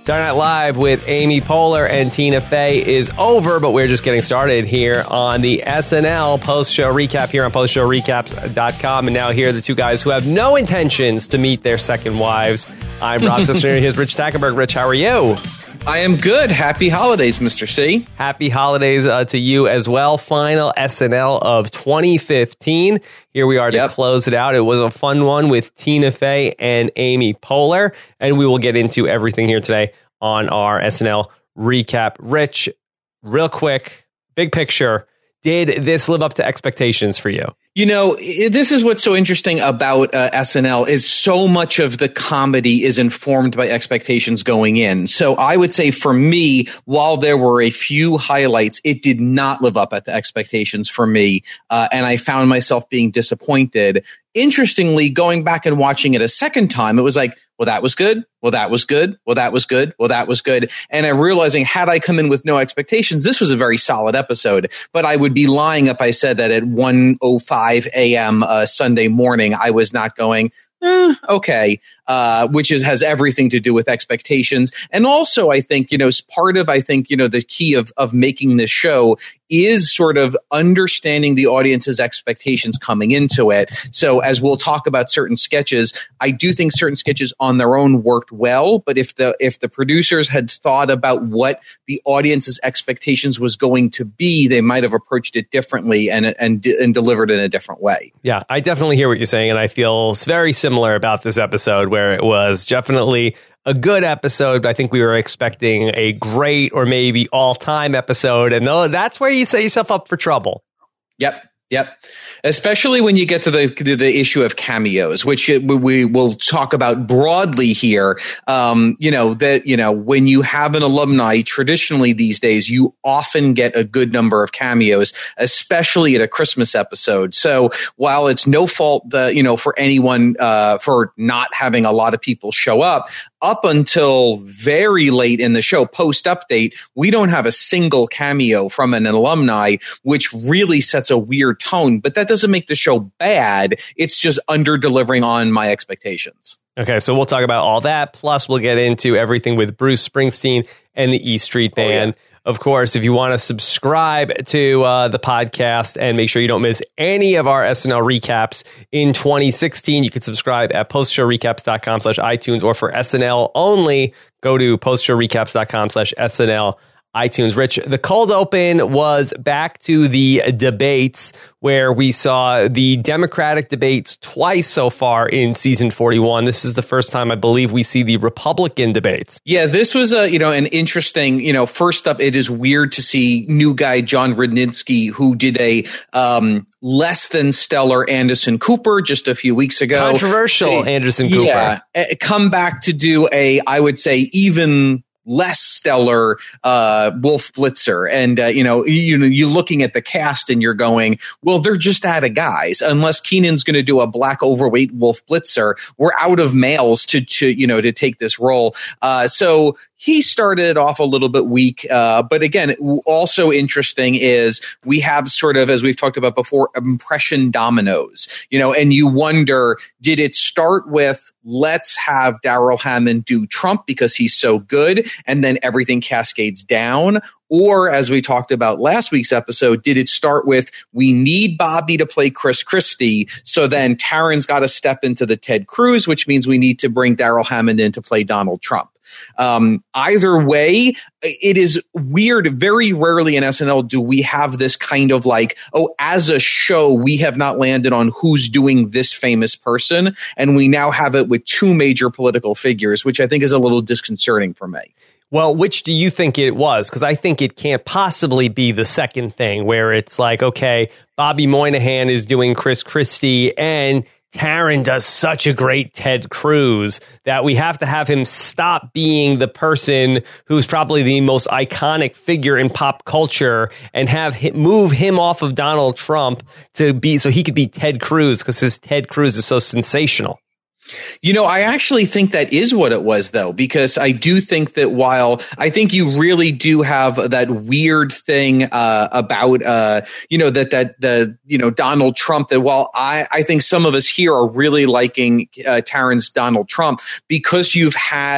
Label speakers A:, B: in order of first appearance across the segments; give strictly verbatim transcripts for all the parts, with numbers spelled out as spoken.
A: Saturday Night Live with Amy Poehler and Tina Fey is over, but we're just getting started here on the S N L post-show recap here on post show recaps dot com. And now here are the two guys who have no intentions to meet their second wives. I'm Rob Cesternino. Here's Rich Tackenberg. Rich, how are you?
B: I am good. Happy holidays, Mister C.
A: Happy holidays uh, to you as well. Final S N L of twenty fifteen. Here we are to yep. close it out. It was a fun one with Tina Fey and Amy Poehler, and we will get into everything here today on our S N L recap. Rich, real quick, big picture. Did this live up to expectations for you?
B: You know, this is what's so interesting about uh, S N L is so much of the comedy is informed by expectations going in. So I would say for me, while there were a few highlights, it did not live up at the expectations for me. Uh, and I found myself being disappointed. Interestingly, going back and watching it a second time, it was like, well, that was good. Well, that was good. Well, that was good. Well, that was good. And I'm realizing had I come in with no expectations, this was a very solid episode. But I would be lying if I said that at one oh five a.m. Uh, Sunday morning, I was not going, eh, okay, uh, which is has everything to do with expectations. And also, I think, you know, part of, I think, you know, the key of, of making this show is sort of understanding the audience's expectations coming into it. So as we'll talk about certain sketches, I do think certain sketches on their own worked well. But if the if the producers had thought about what the audience's expectations was going to be, they might have approached it differently and and and delivered in a different way.
A: Yeah, I definitely hear what you're saying, and I feel very similar about this episode, where it was definitely a good episode, but I think we were expecting a great or maybe all-time episode, and that's where you set yourself up for trouble.
B: Yep. Yep. Especially when you get to the to the issue of cameos, which we will talk about broadly here. Um, you know, that, you know, when you have an alumni, traditionally these days, you often get a good number of cameos, especially at a Christmas episode. So while it's no fault, uh, you know, for anyone uh, for not having a lot of people show up, up until very late in the show, post-update, we don't have a single cameo from an alumni, which really sets a weird tone. But that doesn't make the show bad. It's just under-delivering on my expectations.
A: Okay, so we'll talk about all that. Plus, we'll get into everything with Bruce Springsteen and the E Street Band. Oh, yeah. Of course, if you want to subscribe to uh, the podcast and make sure you don't miss any of our S N L recaps in twenty sixteen, you can subscribe at post show recaps dot com slash iTunes, or for S N L only, go to post show recaps dot com slash S N L iTunes. Rich, the cold open was back to the debates, where we saw the Democratic debates twice so far in season forty-one. This is the first time, I believe, we see the Republican debates.
B: Yeah, this was a, you know, an interesting, you know, first up, it is weird to see new guy John Rudnitsky, who did a um, less than stellar Anderson Cooper just a few weeks ago.
A: Controversial a, Anderson Cooper.
B: Yeah, come back to do a, I would say, even less stellar uh, Wolf Blitzer. And, uh, you know, you know, you're looking at the cast and you're going, well, they're just out of guys. Unless Keenan's going to do a black overweight Wolf Blitzer, we're out of males to, to you know, to take this role. Uh, so he started off a little bit weak. Uh, but again, also interesting is we have sort of, as we've talked about before, impression dominoes, you know, and you wonder, did it start with, let's have Darrell Hammond do Trump because he's so good, and then everything cascades down? Or, as we talked about last week's episode, did it start with, we need Bobby to play Chris Christie, so then Taran's got to step into the Ted Cruz, which means we need to bring Darrell Hammond in to play Donald Trump? Um, either way, it is weird. Very rarely in S N L do we have this kind of like, oh, as a show, we have not landed on who's doing this famous person. And we now have it with two major political figures, which I think is a little disconcerting for me.
A: Well, which do you think it was? Because I think it can't possibly be the second thing, where it's like, okay, Bobby Moynihan is doing Chris Christie and Taran does such a great Ted Cruz that we have to have him stop being the person who's probably the most iconic figure in pop culture and have him, move him off of Donald Trump to be so he could be Ted Cruz, because his Ted Cruz is so sensational.
B: You know, I actually think that is what it was, though, because I do think that while I think you really do have that weird thing uh, about, uh, you know, that that the, you know, Donald Trump, that while I, I think some of us here are really liking uh, Taran's Donald Trump, because you've had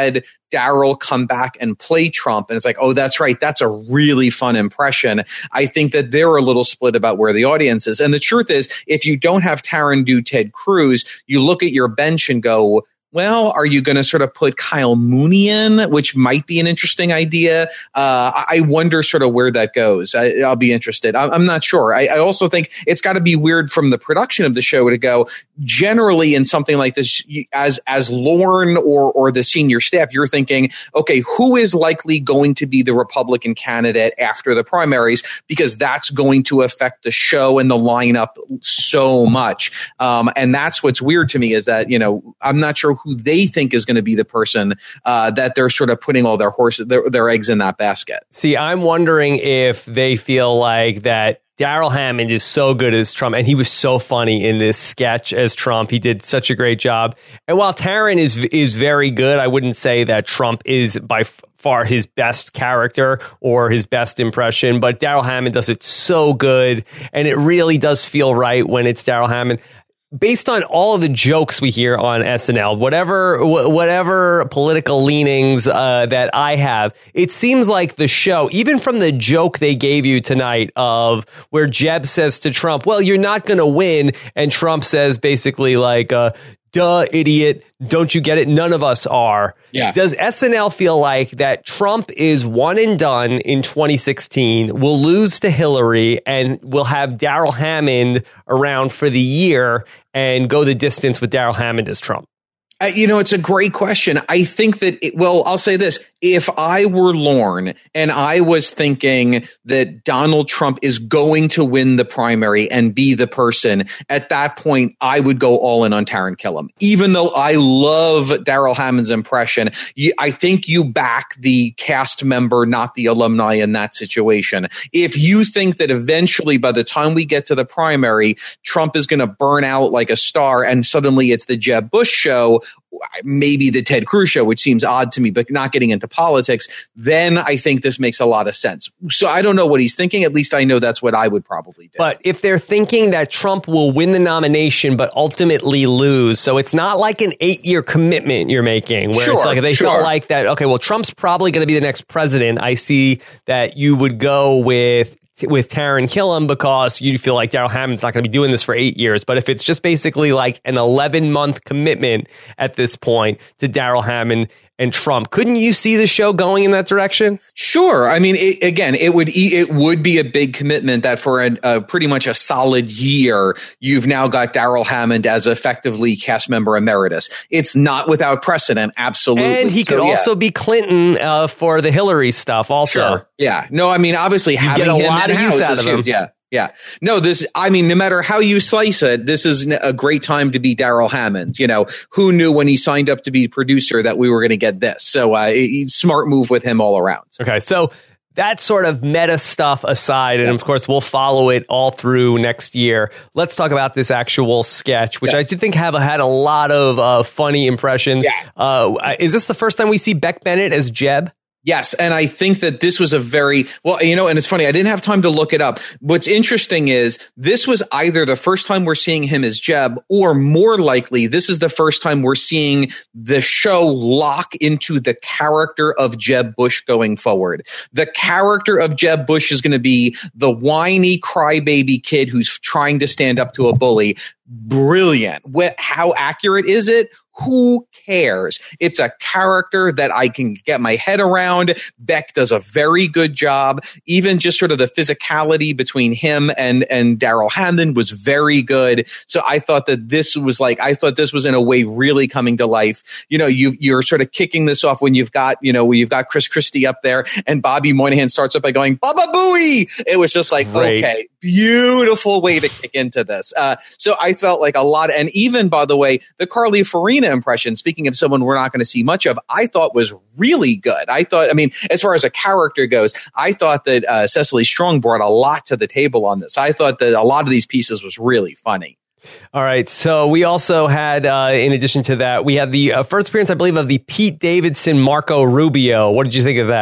B: Daryl come back and play Trump. And it's like, oh, that's right. That's a really fun impression. I think that they're a little split about where the audience is. And the truth is, if you don't have Taron do Ted Cruz, you look at your bench and go, well, are you going to sort of put Kyle Mooney in, which might be an interesting idea? Uh, I wonder sort of where that goes. I, I'll be interested. I, I'm not sure. I, I also think it's got to be weird from the production of the show to go, generally in something like this, as as Lorne or or the senior staff, you're thinking, okay, who is likely going to be the Republican candidate after the primaries? Because that's going to affect the show and the lineup so much. Um, and that's what's weird to me is that, you know, I'm not sure who they think is going to be the person uh, that they're sort of putting all their horses, their, their eggs in that basket.
A: See, I'm wondering if they feel like that Darrell Hammond is so good as Trump, and he was so funny in this sketch as Trump. He did such a great job. And while Taron is is very good, I wouldn't say that Trump is by far his best character or his best impression, but Darrell Hammond does it so good, and it really does feel right when it's Darrell Hammond. Based on all of the jokes we hear on S N L, whatever wh- whatever political leanings uh, that I have, it seems like the show, even from the joke they gave you tonight of where Jeb says to Trump, well, you're not going to win. And Trump says basically like, uh, duh, idiot. Don't you get it? None of us are.
B: Yeah.
A: Does S N L feel like that Trump is one and done in twenty sixteen, will lose to Hillary, and will have Darrell Hammond around for the year and go the distance with Darrell Hammond as Trump?
B: Uh, you know, it's a great question. I think that, it, well, I'll say this. If I were Lorne and I was thinking that Donald Trump is going to win the primary and be the person, at that point, I would go all in on Taran Killam. Even though I love Darrell Hammond's impression, you, I think you back the cast member, not the alumni in that situation. If you think that eventually by the time we get to the primary, Trump is going to burn out like a star and suddenly it's the Jeb Bush show, maybe the Ted Cruz show, which seems odd to me, but not getting into politics, then I think this makes a lot of sense. So I don't know what he's thinking. At least I know that's what I would probably do.
A: But if they're thinking that Trump will win the nomination, but ultimately lose, so it's not like an eight-year commitment you're making, where
B: sure,
A: it's like they
B: sure.
A: felt like that, okay, well, Trump's probably going to be the next president. I see that you would go with with Taran Killam because you feel like Darrell Hammond's not going to be doing this for eight years. But if it's just basically like an eleven-month commitment at this point to Darrell Hammond and Trump, couldn't you see the show going in that direction?
B: Sure. I mean, it, again, it would it would be a big commitment that for a, a pretty much a solid year, you've now got Darrell Hammond as effectively cast member emeritus. It's not without precedent, absolutely.
A: And he
B: so,
A: could
B: yeah.
A: also be Clinton uh, for the Hillary stuff also.
B: Sure. Yeah. No, I mean, obviously
A: you
B: having
A: get a
B: him
A: lot of use out of him.
B: Yeah. Yeah. No, this, I mean, no matter how you slice it, this is a great time to be Darrell Hammond. You know, who knew when he signed up to be producer that we were going to get this? So, uh, smart move with him all around.
A: Okay. So that sort of meta stuff aside, and of course, we'll follow it all through next year. Let's talk about this actual sketch, which yeah. I did think have had a lot of uh, funny impressions.
B: Yeah.
A: Uh, is this the first time we see Beck Bennett as Jeb?
B: Yes. And I think that this was a very, well, you know, and it's funny, I didn't have time to look it up. What's interesting is this was either the first time we're seeing him as Jeb, or more likely, this is the first time we're seeing the show lock into the character of Jeb Bush going forward. The character of Jeb Bush is going to be the whiny crybaby kid who's trying to stand up to a bully. Brilliant. How accurate is it? Who cares? It's a character that I can get my head around. Beck does a very good job. Even just sort of the physicality between him and, and Darrell Hammond was very good. So I thought that this was like, I thought this was in a way really coming to life. You know, you, you're sort of kicking this off when you've got, you know, when you've got Chris Christie up there and Bobby Moynihan starts up by going, Baba Booey. It was just like,
A: Great.
B: Okay, beautiful way to kick into this. Uh, so I felt like a lot. And even, by the way, the Carly Farina impression, speaking of someone we're not going to see much of, I thought was really good. I thought, I mean, as far as a character goes, I thought that uh, Cecily Strong brought a lot to the table on this. I thought that a lot of these pieces was really funny.
A: All right. So we also had, uh, in addition to that, we had the uh, first appearance, I believe, of the Pete Davidson Marco Rubio. What did you think of that?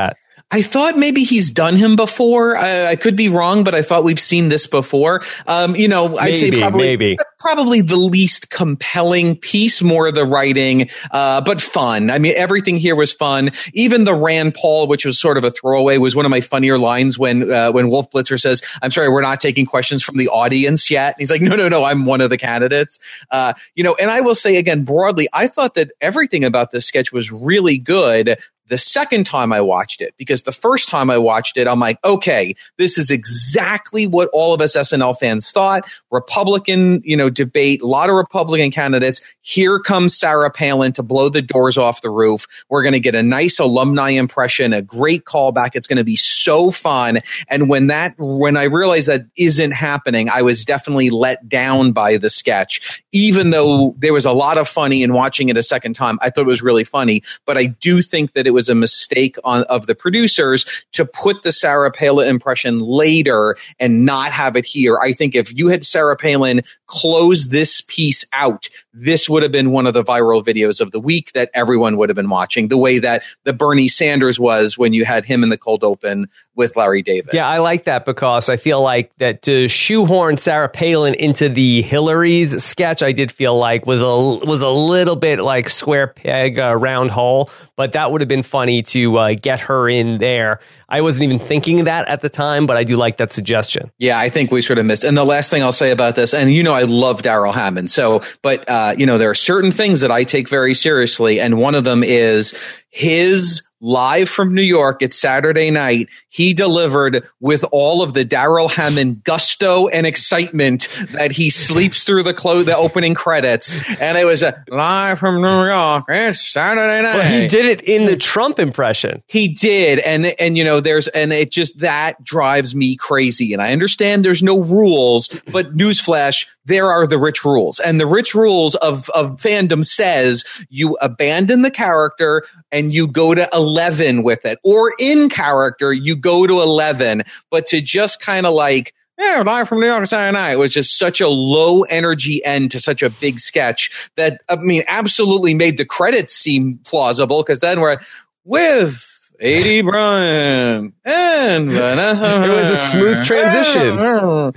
B: I thought maybe he's done him before. I, I could be wrong, but I thought we've seen this before. Um, you know, I'd
A: maybe,
B: say probably
A: maybe.
B: probably the least compelling piece, more the writing, uh, but fun. I mean, everything here was fun. Even the Rand Paul, which was sort of a throwaway, was one of my funnier lines when uh, when Wolf Blitzer says, "I'm sorry, we're not taking questions from the audience yet." And he's like, "No, no, no, I'm one of the candidates." Uh, you know, and I will say again broadly, I thought that everything about this sketch was really good. The second time I watched it, because the first time I watched it, I'm like, okay, this is exactly what all of us S N L fans thought. Republican, you know, debate, a lot of Republican candidates. Here comes Sarah Palin to blow the doors off the roof. We're going to get a nice alumni impression, a great callback. It's going to be so fun. And when that, when I realized that isn't happening, I was definitely let down by the sketch. Even though there was a lot of funny in watching it a second time, I thought it was really funny. But I do think that it was a mistake on, of the producers to put the Sarah Palin impression later and not have it here. I think if you had Sarah Palin close this piece out, this would have been one of the viral videos of the week that everyone would have been watching, the way that the Bernie Sanders was when you had him in the cold open with Larry David.
A: Yeah, I like that because I feel like that to shoehorn Sarah Palin into the Hillary's sketch, I did feel like was a was a little bit like square peg, uh, round hole, but that would have been funny to uh, get her in there. I wasn't even thinking that at the time, but I do like that suggestion.
B: Yeah, I think we sort of missed. And the last thing I'll say about this, and you know, I love Darrell Hammond. So, but, uh, you know, there are certain things that I take very seriously. And one of them is his live from New York. It's Saturday night. He delivered with all of the Darrell Hammond gusto and excitement that he sleeps through the clo- the opening credits. And it was a live from New York. It's Saturday night.
A: Well, he did it in the Trump impression.
B: He did. And, and, you know, there's, and it just, that drives me crazy. And I understand there's no rules, but newsflash, there are the rich rules. And the rich rules of, of fandom says you abandon the character and you go to eleven with it, or in character, you go to eleven, but to just kind of like, yeah, live from New York Saturday night was just such a low energy end to such a big sketch that, I mean, absolutely made the credits seem plausible, because then we're with A D Bryant and Vanessa.
A: It was a smooth transition.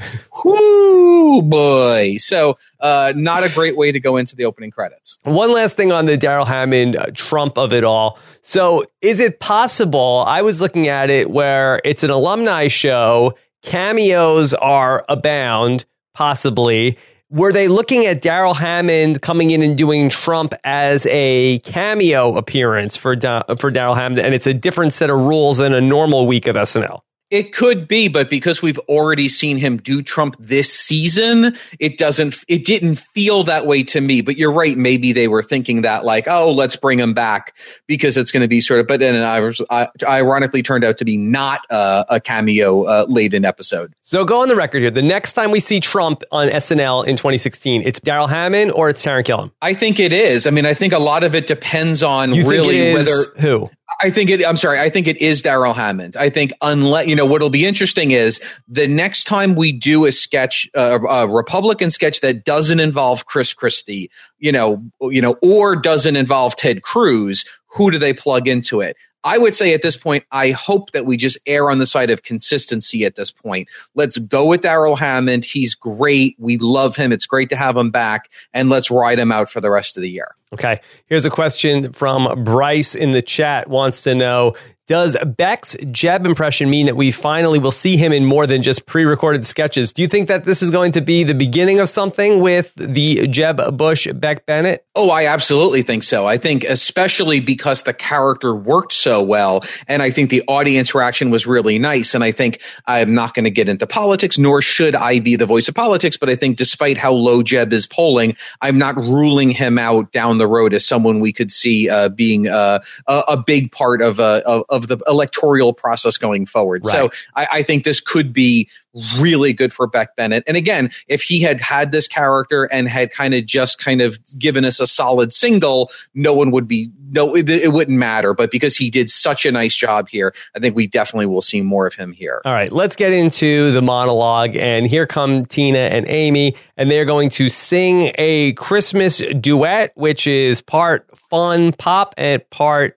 B: Whoo, boy. So, uh, not a great way to go into the opening credits.
A: One last thing on the Darrell Hammond uh, Trump of it all. So is it possible, I was looking at it where it's an alumni show, cameos are abound, possibly. Were they looking at Darrell Hammond coming in and doing Trump as a cameo appearance for da- for Darrell Hammond, and it's a different set of rules than a normal week of S N L?
B: It could be, but because we've already seen him do Trump this season, it doesn't, it didn't feel that way to me. But you're right. Maybe they were thinking that, like, oh, let's bring him back because it's going to be sort of, but then I was, I, ironically turned out to be not uh, a cameo uh, late in episode.
A: So go on the record here. The next time we see Trump on S N L in twenty sixteen, it's Darrell Hammond or it's Taran Killam?
B: I think it is. I mean, I think a lot of it depends on
A: you
B: really
A: think it is
B: whether
A: who.
B: I think it, I'm sorry. I think it is Darrell Hammond. I think unless, you know, what'll be interesting is the next time we do a sketch, uh, a Republican sketch that doesn't involve Chris Christie, you know, you know, or doesn't involve Ted Cruz, who do they plug into it? I would say at this point, I hope that we just err on the side of consistency at this point. Let's go with Darrell Hammond. He's great. We love him. It's great to have him back. And let's ride him out for the rest of the year.
A: Okay. Here's a question from Bryce in the chat. Wants to know, does Beck's Jeb impression mean that we finally will see him in more than just pre-recorded sketches? Do you think that this is going to be the beginning of something with the Jeb Bush Beck Bennett?
B: Oh, I absolutely think so. I think especially because the character worked so well, and I think the audience reaction was really nice. And I think I'm not going to get into politics, nor should I be the voice of politics, but I think despite how low Jeb is polling, I'm not ruling him out down the road as someone we could see uh, being uh, a, a big part of, uh, of, of the electoral process going forward. Right. So I, I think this could be really good for Beck Bennett. And again, if he had had this character and had kind of just kind of given us a solid single, no one would be, no, it, it wouldn't matter. But because he did such a nice job here, I think we definitely will see more of him here.
A: All right, let's get into the monologue. And here come Tina and Amy, and they're going to sing a Christmas duet, which is part fun pop and part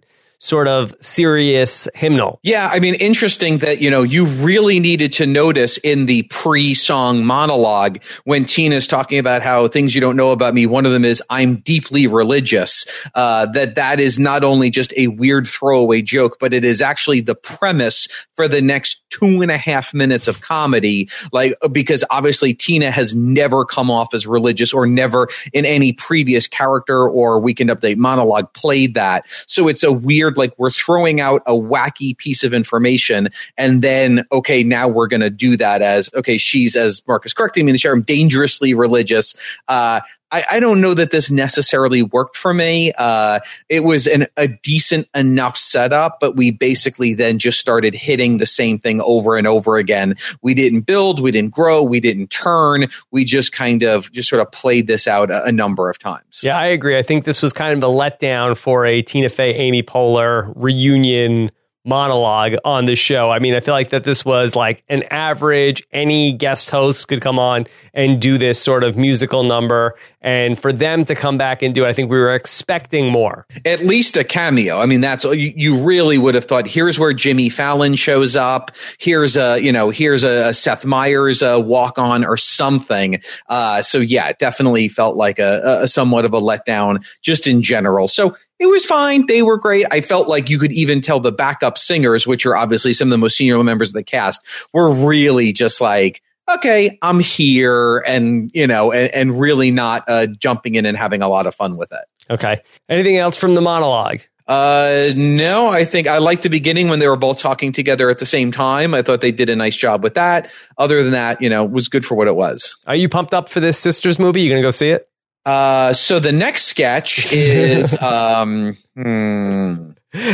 A: sort of serious hymnal.
B: Yeah, I mean, interesting that, you know, you really needed to notice in the pre-song monologue when Tina's talking about how things you don't know about me, one of them is I'm deeply religious, uh, that that is not only just a weird throwaway joke, but it is actually the premise for the next two and a half minutes of comedy, like, because obviously Tina has never come off as religious or never in any previous character or Weekend Update monologue played that. So it's a weird, like, we're throwing out a wacky piece of information and then, okay, now we're going to do that as, okay, she's, as Marcus correcting me in the chat room, dangerously religious. Uh, I, I don't know that this necessarily worked for me. Uh, it was an, a decent enough setup, but we basically then just started hitting the same thing over and over again. We didn't build, we didn't grow, we didn't turn. We just kind of just sort of played this out a, a number of times.
A: Yeah, I agree. I think this was kind of a letdown for a Tina Fey, Amy Poehler reunion monologue on the show. I mean, I feel like that this was like an average, any guest host could come on and do this sort of musical number. And for them to come back and do it, I think we were expecting more.
B: At least a cameo. I mean, that's, you, you really would have thought, here's where Jimmy Fallon shows up. Here's a, you know, here's a, a Seth Meyers uh, walk on or something. Uh, so yeah, it definitely felt like a, a somewhat of a letdown just in general. So it was fine. They were great. I felt like you could even tell the backup singers, which are obviously some of the most senior members of the cast, were really just like, okay, I'm here, and, you know, and, and really not uh, jumping in and having a lot of fun with it.
A: Okay. Anything else from the monologue?
B: Uh, no, I think I liked the beginning when they were both talking together at the same time. I thought they did a nice job with that. Other than that, you know, it was good for what it was.
A: Are you pumped up for this Sisters movie? You going to go see it?
B: Uh, so the next sketch is, um, hmm.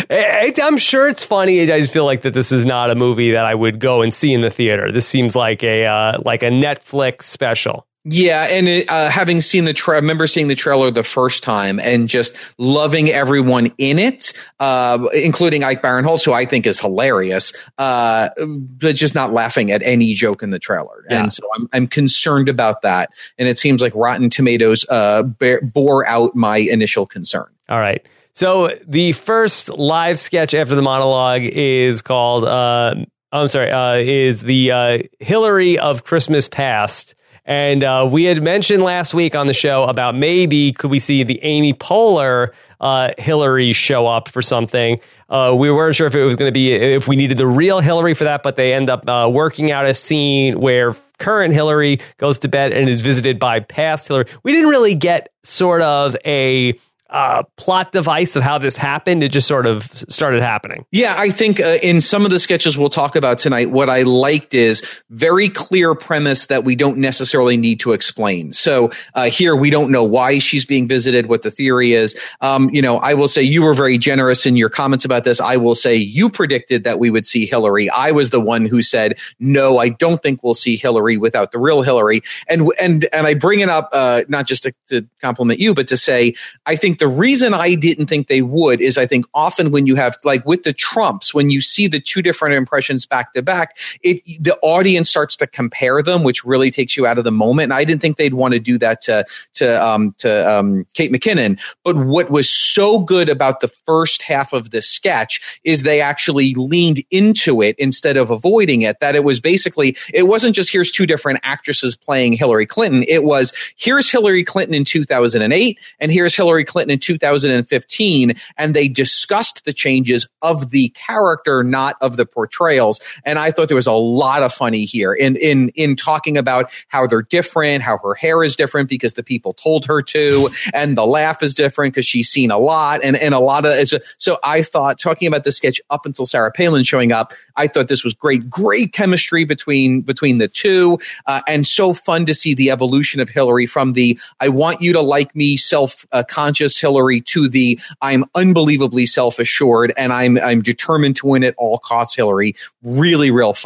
A: I, I'm sure it's funny. I just feel like that this is not a movie that I would go and see in the theater. This seems like a uh, like a Netflix special.
B: Yeah, and it, uh, having seen the tra- I remember seeing the trailer the first time and just loving everyone in it, uh, including Ike Barinholtz, who I think is hilarious, uh, but just not laughing at any joke in the trailer. Yeah. And so I'm I'm concerned about that. And it seems like Rotten Tomatoes uh, bear, bore out my initial concern.
A: All right. So the first live sketch after the monologue is called, uh, I'm sorry, uh, is the uh, Hillary of Christmas Past. And uh, we had mentioned last week on the show about maybe could we see the Amy Poehler uh, Hillary show up for something. Uh, we weren't sure if it was going to be, if we needed the real Hillary for that, but they end up uh, working out a scene where current Hillary goes to bed and is visited by past Hillary. We didn't really get sort of a Uh, plot device of how this happened. It just sort of started happening.
B: Yeah, I think uh, in some of the sketches we'll talk about tonight, what I liked is very clear premise that we don't necessarily need to explain. So uh, here we don't know why she's being visited, what the theory is. Um, you know, I will say you were very generous in your comments about this. I will say you predicted that we would see Hillary. I was the one who said, no, I don't think we'll see Hillary without the real Hillary. And and and I bring it up uh, not just to, to compliment you, but to say I think the reason I didn't think they would is I think often when you have, like with the Trumps, when you see the two different impressions back to back, it the audience starts to compare them, which really takes you out of the moment. And I didn't think they'd want to do that to to um, to um, Kate McKinnon. But what was so good about the first half of the sketch is they actually leaned into it instead of avoiding it. That it was basically, it wasn't just here's two different actresses playing Hillary Clinton. It was here's Hillary Clinton in two thousand eight and here's Hillary Clinton in two thousand fifteen, and they discussed the changes of the character, not of the portrayals. And I thought there was a lot of funny here in in in talking about how they're different, how her hair is different because the people told her to, and the laugh is different because she's seen a lot, and and a lot of so I thought talking about the sketch up until Sarah Palin showing up, I thought this was great, great chemistry between between the two, uh, and so fun to see the evolution of Hillary from the I want you to like me self uh, conscious Hillary to the I'm unbelievably self-assured and I'm I'm determined to win at all costs Hillary. Really, real fun.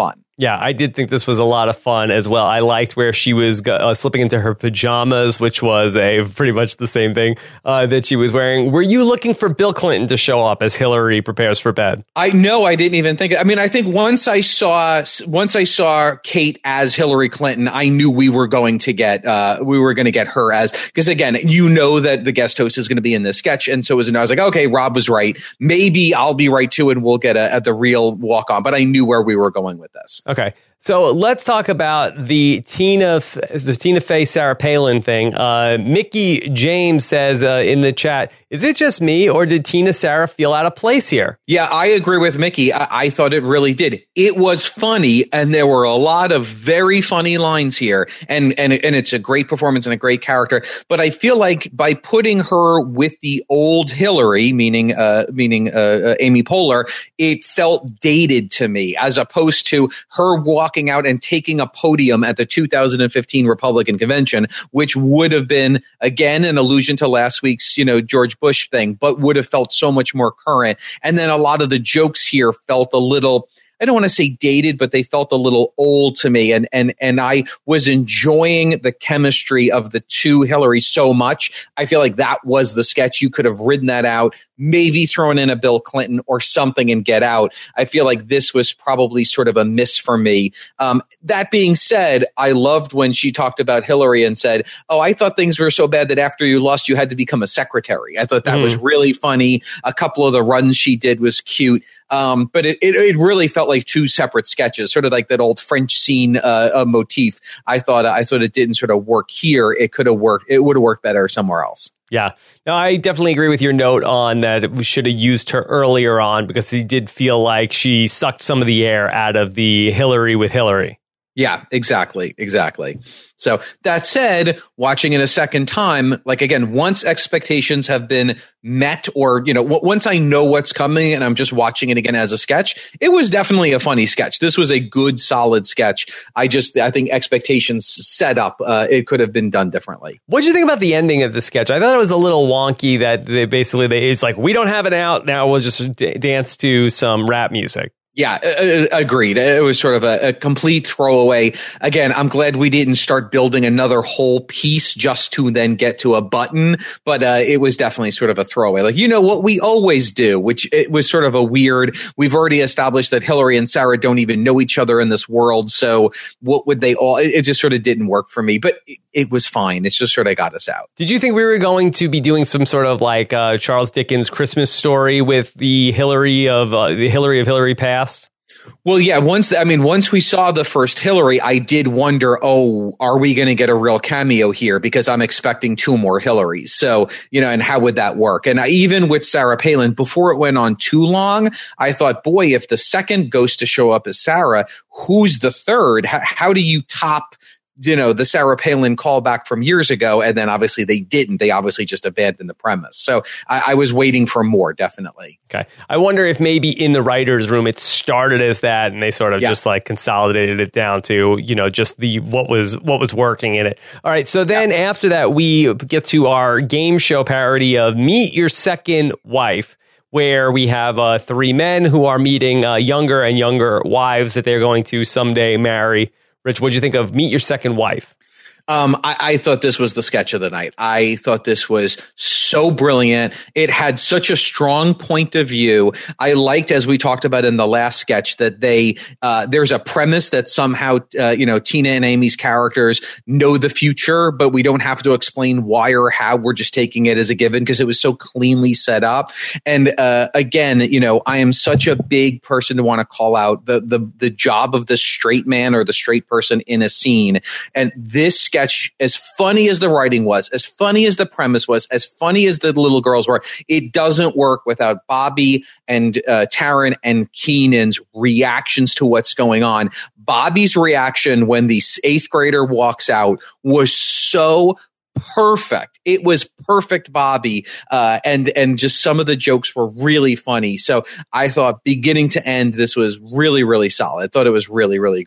A: Yeah, I did think this was a lot of fun as well. I liked where she was uh, slipping into her pajamas, which was a pretty much the same thing uh, that she was wearing. Were you looking for Bill Clinton to show up as Hillary prepares for bed?
B: I know I didn't even think. I mean, I think once I saw once I saw Kate as Hillary Clinton, I knew we were going to get uh, we were going to get her as, because again, you know that the guest host is going to be in this sketch, and so it was, I was like, okay, Rob was right. Maybe I'll be right too, and we'll get a, a the real walk on. But I knew where we were going with this.
A: Okay, so let's talk about the Tina, the Tina Fey, Sarah Palin thing. Uh, Mickey James says uh, in the chat, "Is it just me, or did Tina Sarah feel out of place here?"
B: Yeah, I agree with Mickey. I, I thought it really did. It was funny, and there were a lot of very funny lines here, and and and it's a great performance and a great character. But I feel like by putting her with the old Hillary, meaning uh, meaning uh, uh, Amy Poehler, it felt dated to me, as opposed to her walking out and taking a podium at the two thousand fifteen Republican convention, which would have been, again, an allusion to last week's, you know, George Bush thing, but would have felt so much more current. And then a lot of the jokes here felt a little, I don't want to say dated, but they felt a little old to me. And, and, and I was enjoying the chemistry of the two Hillary so much. I feel like that was the sketch. You could have ridden that out, maybe thrown in a Bill Clinton or something and get out. I feel like this was probably sort of a miss for me. Um, that being said, I loved when she talked about Hillary and said, "Oh, I thought things were so bad that after you lost, you had to become a secretary." I thought that mm. was really funny. A couple of the runs she did was cute. Um, but it, it, it really felt like two separate sketches, sort of like that old French scene uh, uh, motif. I thought I thought it didn't sort of work here. It could have worked. It would have worked better somewhere else.
A: Yeah, no, I definitely agree with your note on that. We should have used her earlier on, because it did feel like she sucked some of the air out of the Hillary with Hillary.
B: Yeah, exactly. Exactly. So that said, watching it a second time, like, again, once expectations have been met, or, you know, w- once I know what's coming and I'm just watching it again as a sketch, it was definitely a funny sketch. This was a good, solid sketch. I just, I think expectations set up, uh, it could have been done differently.
A: What did you think about the ending of the sketch? I thought it was a little wonky that they basically, they, it's like, we don't have it out now. We'll just d- dance to some rap music.
B: Yeah, uh, agreed. It was sort of a, a complete throwaway. Again, I'm glad we didn't start building another whole piece just to then get to a button, but uh, it was definitely sort of a throwaway. Like, you know what we always do, which it was sort of a weird, we've already established that Hillary and Sarah don't even know each other in this world, so what would they all, it just sort of didn't work for me, but it, it was fine. It's just sort of got us out.
A: Did you think we were going to be doing some sort of like uh, Charles Dickens Christmas story with the Hillary of, uh, the Hillary of Hillary Past?
B: Well, yeah, once, I mean, once we saw the first Hillary, I did wonder, oh, are we going to get a real cameo here? Because I'm expecting two more Hillarys. So, you know, and how would that work? And I, even with Sarah Palin, before it went on too long, I thought, boy, if the second goes to show up as Sarah, who's the third? How, how do you top, you know, the Sarah Palin callback from years ago? And then obviously they didn't. They obviously just abandoned the premise. So I, I was waiting for more, definitely.
A: Okay. I wonder if maybe in the writer's room it started as that and they sort of yeah. just like consolidated it down to, you know, just the what was what was working in it. All right. So then yeah. after that, we get to our game show parody of Meet Your Second Wife, where we have uh, three men who are meeting uh, younger and younger wives that they're going to someday marry. Rich, what did you think of Meet Your Second Wife?
B: Um, I, I thought this was the sketch of the night. I thought this was so brilliant. It had such a strong point of view. I liked, as we talked about in the last sketch, that they uh, there's a premise that somehow uh, you know, Tina and Amy's characters know the future, but we don't have to explain why or how. We're just taking it as a given because it was so cleanly set up. And uh, again, you know, I am such a big person to want to call out the the the job of the straight man or the straight person in a scene. And this sketch, as funny as the writing was, as funny as the premise was, as funny as the little girls were, it doesn't work without Bobby and uh, Taryn and Keenan's reactions to what's going on. Bobby's reaction when the eighth grader walks out was so perfect. It was perfect, Bobby. Uh, and, and just some of the jokes were really funny. So I thought beginning to end, this was really, really solid. I thought it was really, really great.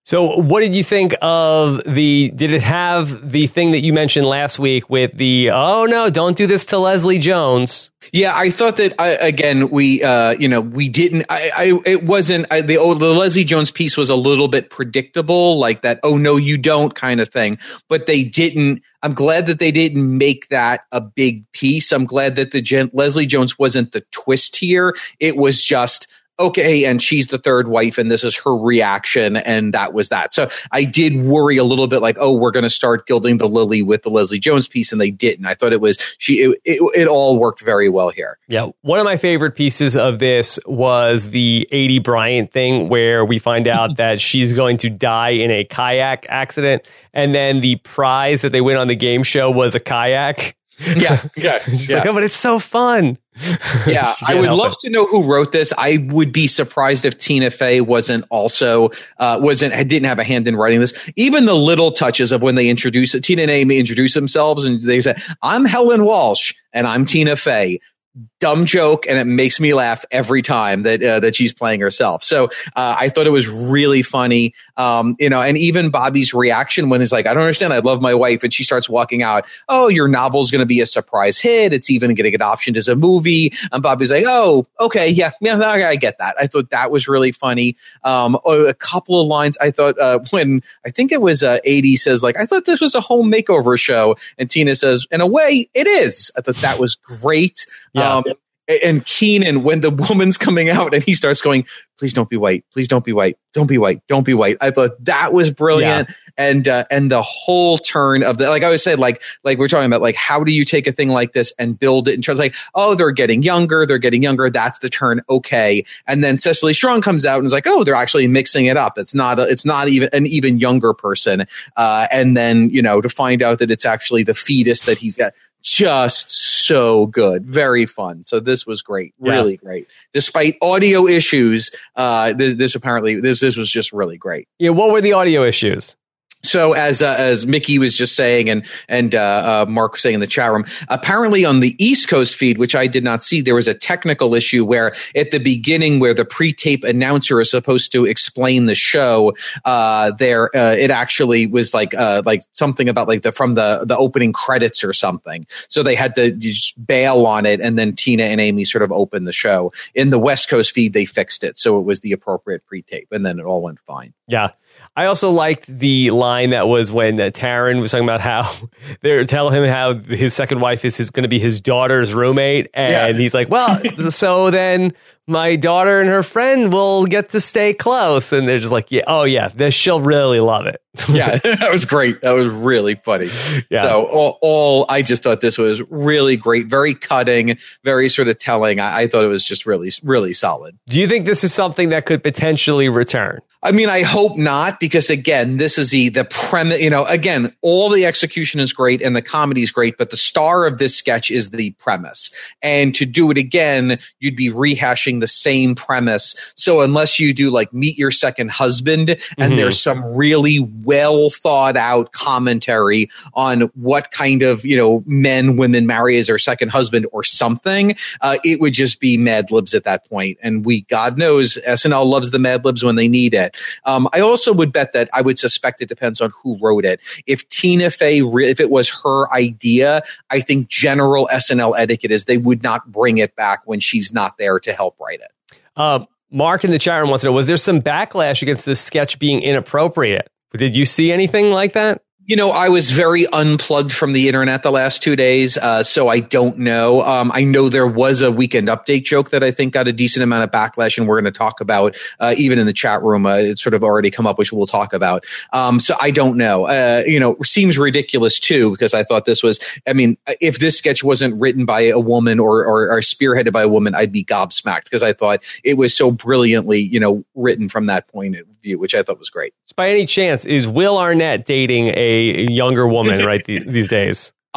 A: So what did you think of the, did it have the thing that you mentioned last week with the, oh no, don't do this to Leslie Jones?
B: Yeah, I thought that, I, again, we, uh, you know, we didn't, I, I it wasn't, I, the, oh, the Leslie Jones piece was a little bit predictable, like that, oh no, you don't kind of thing. But they didn't, I'm glad that they didn't make that a big piece. I'm glad that the Gen, Leslie Jones wasn't the twist here. It was just, okay, and she's the third wife, and this is her reaction, and that was that. So I did worry a little bit, like, oh, we're going to start gilding the lily with the Leslie Jones piece, and they didn't. I thought it was she. It, it, it all worked very well here.
A: Yeah, one of my favorite pieces of this was the Aidy Bryant thing, where we find out that she's going to die in a kayak accident, and then the prize that they win on the game show was a kayak.
B: Yeah, yeah,
A: She's
B: yeah.
A: like, oh, but it's so fun.
B: Yeah, I would love it. to know who wrote this. I would be surprised if Tina Fey wasn't also uh, wasn't didn't have a hand in writing this. Even the little touches of when they introduce it, Tina and Amy introduce themselves, and they say, "I'm Helen Walsh and I'm Tina Fey." Dumb joke, and it makes me laugh every time that uh, that she's playing herself. So uh, I thought it was really funny, um, you know. And even Bobby's reaction when he's like, "I don't understand. I love my wife," and she starts walking out. Oh, your novel's going to be a surprise hit. It's even going to get optioned as a movie. And Bobby's like, "Oh, okay, yeah, yeah, I get that." I thought that was really funny. Um, a couple of lines I thought uh, when I think it was uh, Aidy says like, "I thought this was a home makeover show," and Tina says, "In a way, it is." I thought that was great.
A: Yeah.
B: Um, and Keenan, when the woman's coming out and he starts going, "Please don't be white. Please don't be white. Don't be white. Don't be white." I thought that was brilliant. Yeah. And, uh, and the whole turn of the, like I always said, like, like we're talking about, like, how do you take a thing like this and build it in terms of like, oh, they're getting younger. They're getting younger. That's the turn. Okay. And then Cecily Strong comes out and is like, oh, they're actually mixing it up. It's not, a, it's not even an even younger person. Uh, and then, you know, to find out that it's actually the fetus that he's got. Just so good. Very fun. So this was great. Really yeah. great. Despite audio issues, uh, this, this apparently, this, this was just really great.
A: Yeah. What were the audio issues?
B: So as uh, as Mickey was just saying, and and uh, uh, Mark was saying in the chat room, apparently on the East Coast feed, which I did not see, there was a technical issue where at the beginning, where the pre-tape announcer is supposed to explain the show, uh, there uh, it actually was like uh, like something about like the from the the opening credits or something. So they had to just bail on it, and then Tina and Amy sort of opened the show. In the West Coast feed, they fixed it, so it was the appropriate pre-tape, and then it all went fine.
A: Yeah. I also liked the line that was when uh, Taryn was talking about how they're telling him how his second wife is, is going to be his daughter's roommate. And yeah. he's like, well, so then my daughter and her friend will get to stay close. And they're just like, yeah, oh, yeah, she'll really love it.
B: Yeah, that was great. That was really funny.
A: Yeah.
B: So all, all I just thought this was really great, very cutting, very sort of telling. I, I thought it was just really, really solid.
A: Do you think this is something that could potentially return?
B: I mean, I hope not, because again, this is the the premise. You know, again, all the execution is great and the comedy is great, but the star of this sketch is the premise. And to do it again, you'd be rehashing the same premise. So unless you do like Meet Your Second Husband, and mm-hmm. there's some really well thought out commentary on what kind of, you know, men women marry as their second husband or something, uh, it would just be Mad Libs at that point. And we, God knows, S N L loves the Mad Libs when they need it. Um, I also would bet that I would suspect it depends on who wrote it. If Tina Fey, re- if it was her idea, I think general S N L etiquette is they would not bring it back when she's not there to help write it.
A: Uh, Mark in the chat room wants to know, was there some backlash against this sketch being inappropriate? Did you see anything like that?
B: You know, I was very unplugged from the internet the last two days, uh, so I don't know. Um, I know there was a Weekend Update joke that I think got a decent amount of backlash, and we're going to talk about, uh, even in the chat room. Uh, it's sort of already come up, which we'll talk about. Um, so I don't know. Uh, you know, seems ridiculous too, because I thought this was, I mean, if this sketch wasn't written by a woman or, or, or spearheaded by a woman, I'd be gobsmacked, because I thought it was so brilliantly, you know, written from that point of view, which I thought was great.
A: By any chance, is Will Arnett dating a younger woman right th- these days?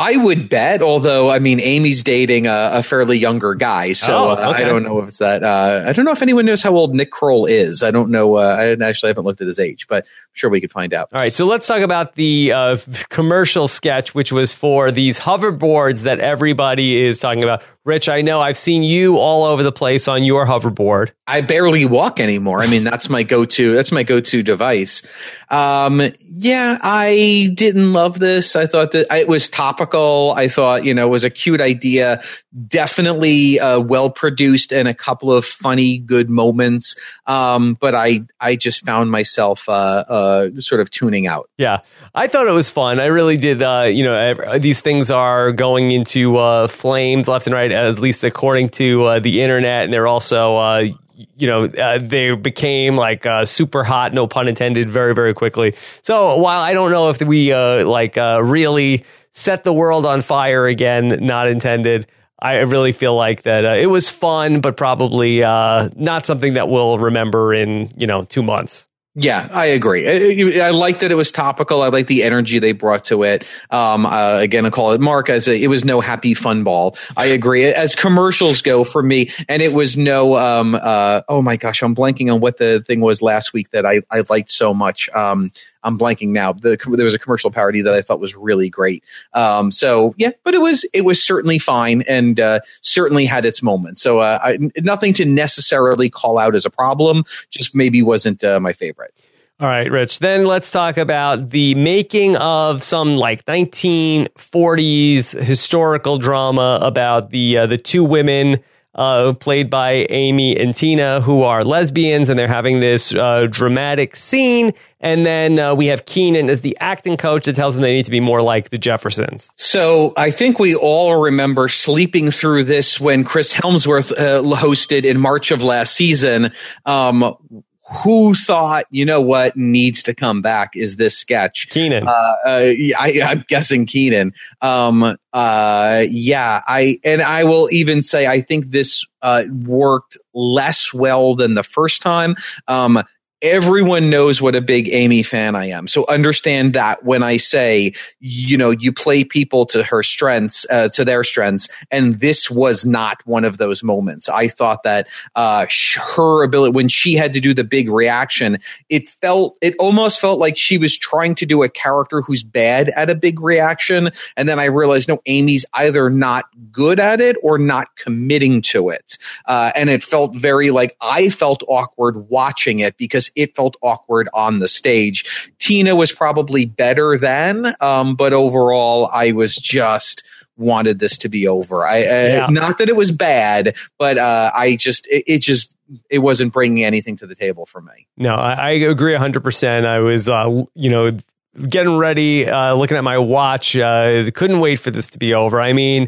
B: I would bet, although, I mean, Amy's dating a, a fairly younger guy, so
A: oh,
B: uh,
A: okay.
B: I don't know if it's that. Uh, I don't know if anyone knows how old Nick Kroll is. I don't know. Uh, I actually haven't looked at his age, but I'm sure we could find out.
A: All right, so let's talk about the uh, commercial sketch, which was for these hoverboards that everybody is talking about. Rich, I know I've seen you all over the place on your hoverboard.
B: I barely walk anymore. I mean, that's my go-to. That's my go-to device. Um, yeah, I didn't love this. I thought that it was topical. I thought, you know, it was a cute idea. Definitely uh, well produced and a couple of funny, good moments. Um, but I, I just found myself uh, uh, sort of tuning out.
A: Yeah, I thought it was fun. I really did. Uh, you know, these things are going into uh, flames left and right, at least according to uh, the internet, and they're also. Uh, You know, uh, they became like uh, super hot, no pun intended, very, very quickly. So while I don't know if we uh, like uh, really set the world on fire again, not intended, I really feel like that uh, it was fun, but probably uh, not something that we'll remember in, you know, two months.
B: Yeah, I agree. I, I like that it was topical. I like the energy they brought to it. Um, uh, again, I call it Mark as a, it was no happy fun ball. I agree. As commercials go for me, and it was no, um, uh, oh my gosh, I'm blanking on what the thing was last week that I, I liked so much. Um, I'm blanking now. The, there was a commercial parody that I thought was really great. Um, so yeah, but it was, it was certainly fine and, uh, certainly had its moments. So, uh, I, nothing to necessarily call out as a problem, just maybe wasn't uh, my favorite.
A: All right, Rich. Then let's talk about the making of some like nineteen forties historical drama about the, uh, the two women Uh, played by Amy and Tina, who are lesbians, and they're having this uh, dramatic scene. And then uh, we have Keenan as the acting coach that tells them they need to be more like the Jeffersons.
B: So I think we all remember sleeping through this when Chris Helmsworth uh, hosted in March of last season. Um, Who thought, you know what needs to come back is this sketch?
A: Keenan.
B: Uh, uh, I, I'm guessing Keenan. Um, uh, yeah, I, and I will even say, I think this, uh, worked less well than the first time. Um, Everyone knows what a big Amy fan I am. So understand that when I say, you know, you play people to her strengths, uh, to their strengths. And this was not one of those moments. I thought that, uh, her ability, when she had to do the big reaction, it felt, it almost felt like she was trying to do a character who's bad at a big reaction. And then I realized, no, Amy's either not good at it or not committing to it. Uh, and it felt very like, I felt awkward watching it because it felt awkward on the stage. Tina was probably better then, um, but overall, I was just wanted this to be over. I uh,
A: yeah.
B: Not that it was bad, but uh, I just it, it just it wasn't bringing anything to the table for me.
A: No, I, I agree one hundred percent. I was, uh, you know, getting ready, uh, looking at my watch. Uh, couldn't wait for this to be over. I mean,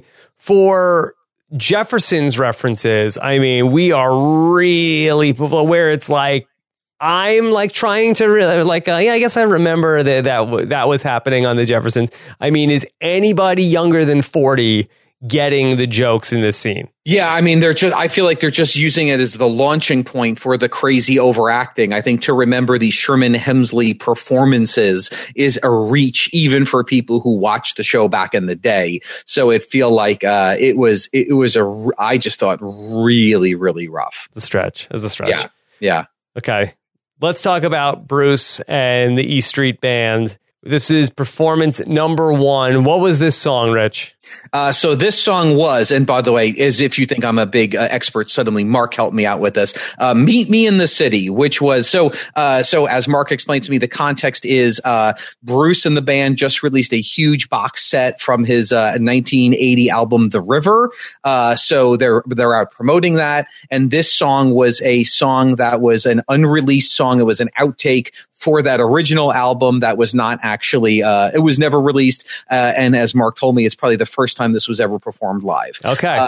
A: for Jefferson's references, I mean, we are really where it's like, I'm like trying to really like, uh, yeah, I guess I remember that that, w- that was happening on the Jeffersons. I mean, is anybody younger than forty getting the jokes in this scene?
B: Yeah, I mean, they're just, I feel like they're just using it as the launching point for the crazy overacting. I think to remember these Sherman Hemsley performances is a reach even for people who watched the show back in the day. So it feel like, uh, it was, it was a, I just thought really, really rough.
A: The stretch. It was a stretch.
B: Yeah. Yeah.
A: Okay. Let's talk about Bruce and the E Street Band. This is performance number one. What was this song, Rich?
B: Uh, so this song was, and by the way, as if you think I'm a big uh, expert, suddenly Mark helped me out with this. Uh, Meet Me in the City, which was so. Uh, so as Mark explained to me, the context is uh, Bruce and the band just released a huge box set from his uh, nineteen eighty album, The River. Uh, so they're they're out promoting that, and this song was a song that was an unreleased song. It was an outtake for that original album that was not actually. Uh, it was never released, uh, and as Mark told me, it's probably the first time this was ever performed live.
A: Okay.
B: Uh,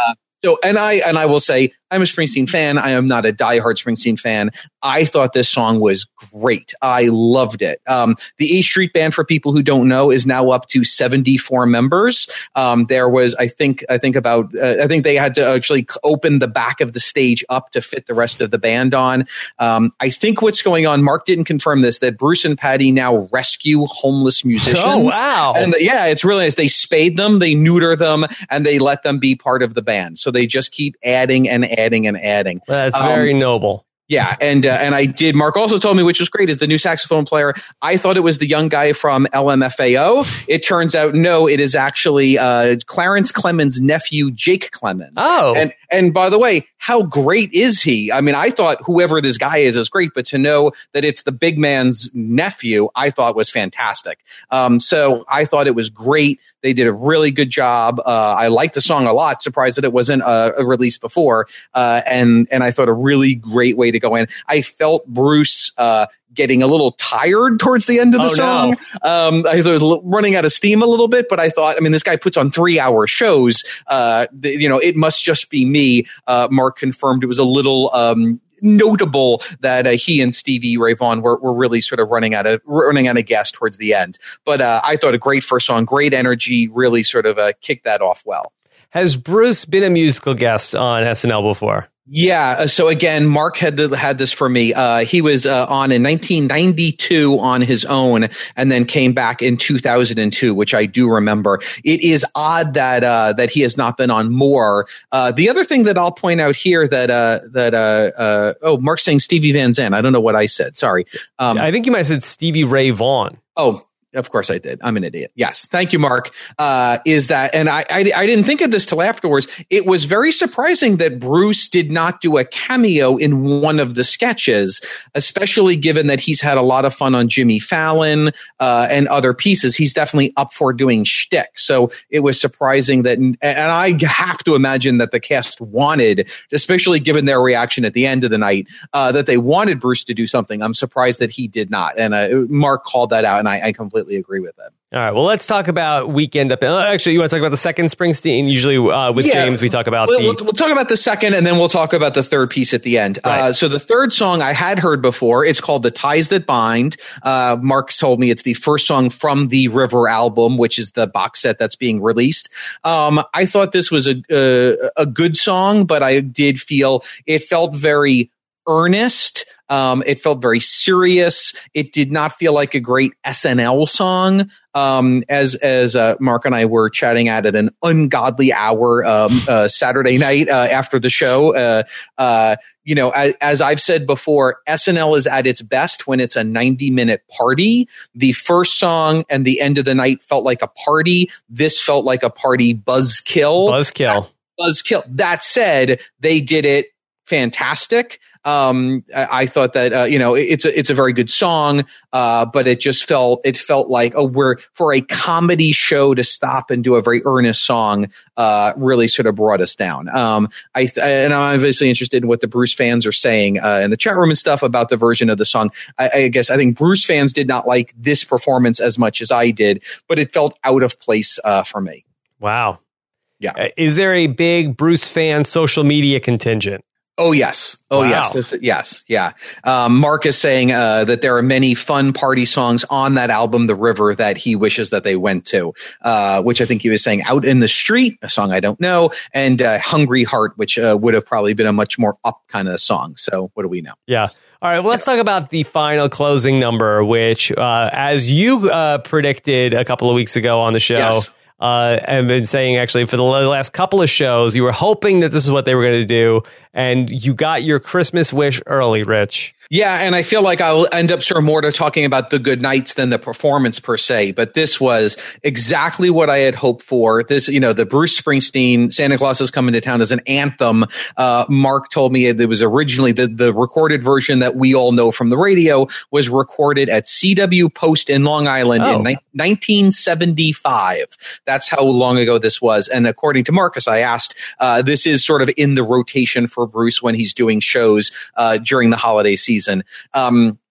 B: So, and I and I will say, I'm a Springsteen fan. I am not a diehard Springsteen fan. I thought this song was great. I loved it. Um, the E Street Band, for people who don't know, is now up to seventy-four members. Um, there was, I think, I think about, uh, I think they had to actually open the back of the stage up to fit the rest of the band on. Um, I think what's going on, Mark didn't confirm this, that Bruce and Patty now rescue homeless musicians.
A: Oh, wow.
B: And the, yeah, it's really nice. They spade them, they neuter them, and they let them be part of the band. So they just keep adding and adding and adding.
A: That's
B: um,
A: very noble.
B: Yeah, and uh, and I did. Mark also told me, which was great, is the new saxophone player. I thought it was the young guy from L M F A O. It turns out, no, it is actually uh, Clarence Clemens' nephew, Jake Clemens.
A: Oh,
B: and and by the way, how great is he? I mean, I thought whoever this guy is is great, but to know that it's the big man's nephew, I thought was fantastic. Um, so I thought it was great. They did a really good job. Uh, I liked the song a lot. Surprised that it wasn't uh, released before, uh, and and I thought a really great way to go in. I felt Bruce uh, getting a little tired towards the end of the
A: oh,
B: song.
A: No.
B: Um, I was running out of steam a little bit, but I thought, I mean, this guy puts on three hour shows. Uh, the, you know, it must just be me. Uh, Mark confirmed it was a little um, notable that uh, he and Stevie Ray Vaughan were, were really sort of running out of running out of gas towards the end. But uh, I thought a great first song, great energy, really sort of uh, kicked that off well.
A: Has Bruce been a musical guest on S N L before?
B: Yeah. So again, Mark had the, had this for me. Uh, he was uh, on in nineteen ninety-two on his own, and then came back in two thousand two, which I do remember. It is odd that uh, that he has not been on more. Uh, the other thing that I'll point out here that uh, that uh, uh, oh, Mark's saying Stevie Van Zandt. I don't know what I said. Sorry. Um,
A: I think you might have said Stevie Ray Vaughan.
B: Oh. Of course I did. I'm an idiot. Yes. Thank you, Mark. Uh, is that, and I, I, I didn't think of this till afterwards. It was very surprising that Bruce did not do a cameo in one of the sketches, especially given that he's had a lot of fun on Jimmy Fallon, uh, and other pieces. He's definitely up for doing shtick. So it was surprising that, and I have to imagine that the cast wanted, especially given their reaction at the end of the night, uh, that they wanted Bruce to do something. I'm surprised that he did not. And, uh, Mark called that out, and I, I completely agree with them.
A: All right. Well, let's talk about Weekend Up. Actually, you want to talk about the second Springsteen? Usually uh, with yeah, James, we talk about
B: we'll,
A: the...
B: We'll, we'll talk about the second, and then we'll talk about the third piece at the end. Right. Uh, so the third song I had heard before. It's called The Ties That Bind. Uh, Mark told me it's the first song from the River album, which is the box set that's being released. Um, I thought this was a, a, a good song, but I did feel it felt very earnest. Um, it felt very serious. It did not feel like a great S N L song. Um, as, as, uh, Mark and I were chatting at at an ungodly hour, um, uh, Saturday night, uh, after the show, uh, uh, you know, as, as I've said before, S N L is at its best when it's a ninety minute party. The first song and the end of the night felt like a party. This felt like a party buzzkill.
A: Buzzkill.
B: Buzzkill. That said, they did it fantastic. Um, I, I thought that, uh, you know, it, it's a, it's a very good song. Uh, but it just felt, it felt like, oh, we're for a comedy show to stop and do a very earnest song, uh, really sort of brought us down. Um, I, and I'm obviously interested in what the Bruce fans are saying, uh, in the chat room and stuff about the version of the song. I, I guess I think Bruce fans did not like this performance as much as I did, but it felt out of place, uh, for me.
A: Wow.
B: Yeah.
A: Uh, is there a big Bruce fan social media contingent?
B: Oh, yes. Oh, wow. yes. This, yes. Yeah. Um, Mark is saying uh, that there are many fun party songs on that album, The River, that he wishes that they went to, uh, which I think he was saying Out in the Street, a song I don't know, and uh, Hungry Heart, which uh, would have probably been a much more up kind of song. So what do we know?
A: Yeah. All right. Well, let's yeah. talk about the final closing number, which, uh, as you uh, predicted a couple of weeks ago on the show, yes. Uh, and been saying actually for the last couple of shows, you were hoping that this is what they were going to do, and you got your Christmas wish early, Rich.
B: Yeah, and I feel like I'll end up sort of more to talking about the good nights than the performance per se, but this was exactly what I had hoped for. This, you know, the Bruce Springsteen, Santa Claus is Coming to Town as an anthem. Uh, Mark told me it was originally the, the recorded version that we all know from the radio was recorded at C W Post in Long Island oh. in ni- nineteen seventy-five. That's how long ago this was. And according to Marcus, I asked, uh, this is sort of in the rotation for Bruce when he's doing shows, uh, during the holiday season. Um,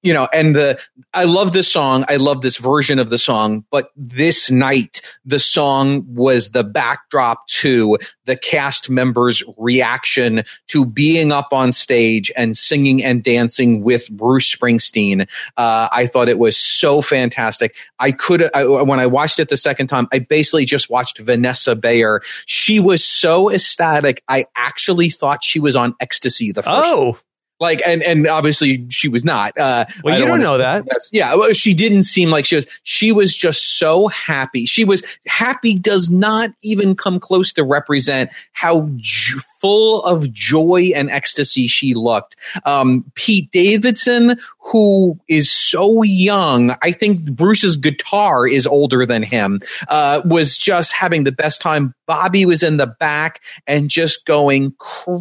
B: you know, and the, I love this song. I love this version of the song, but this night, the song was the backdrop to the cast members' reaction to being up on stage and singing and dancing with Bruce Springsteen. Uh, I thought it was so fantastic. I could, I, when I watched it the second time, I basically just watched Vanessa Bayer. She was so ecstatic. I actually thought she was on ecstasy the first
A: Oh.
B: time. Like, and, and obviously she was not. Uh,
A: well,
B: I
A: you don't,
B: don't
A: know that.
B: Yeah. Well, she didn't seem like she was, she was just so happy. She was happy does not even come close to represent how j- full of joy and ecstasy she looked. Um, Pete Davidson, who is so young, I think Bruce's guitar is older than him, uh, was just having the best time. Bobby was in the back and just going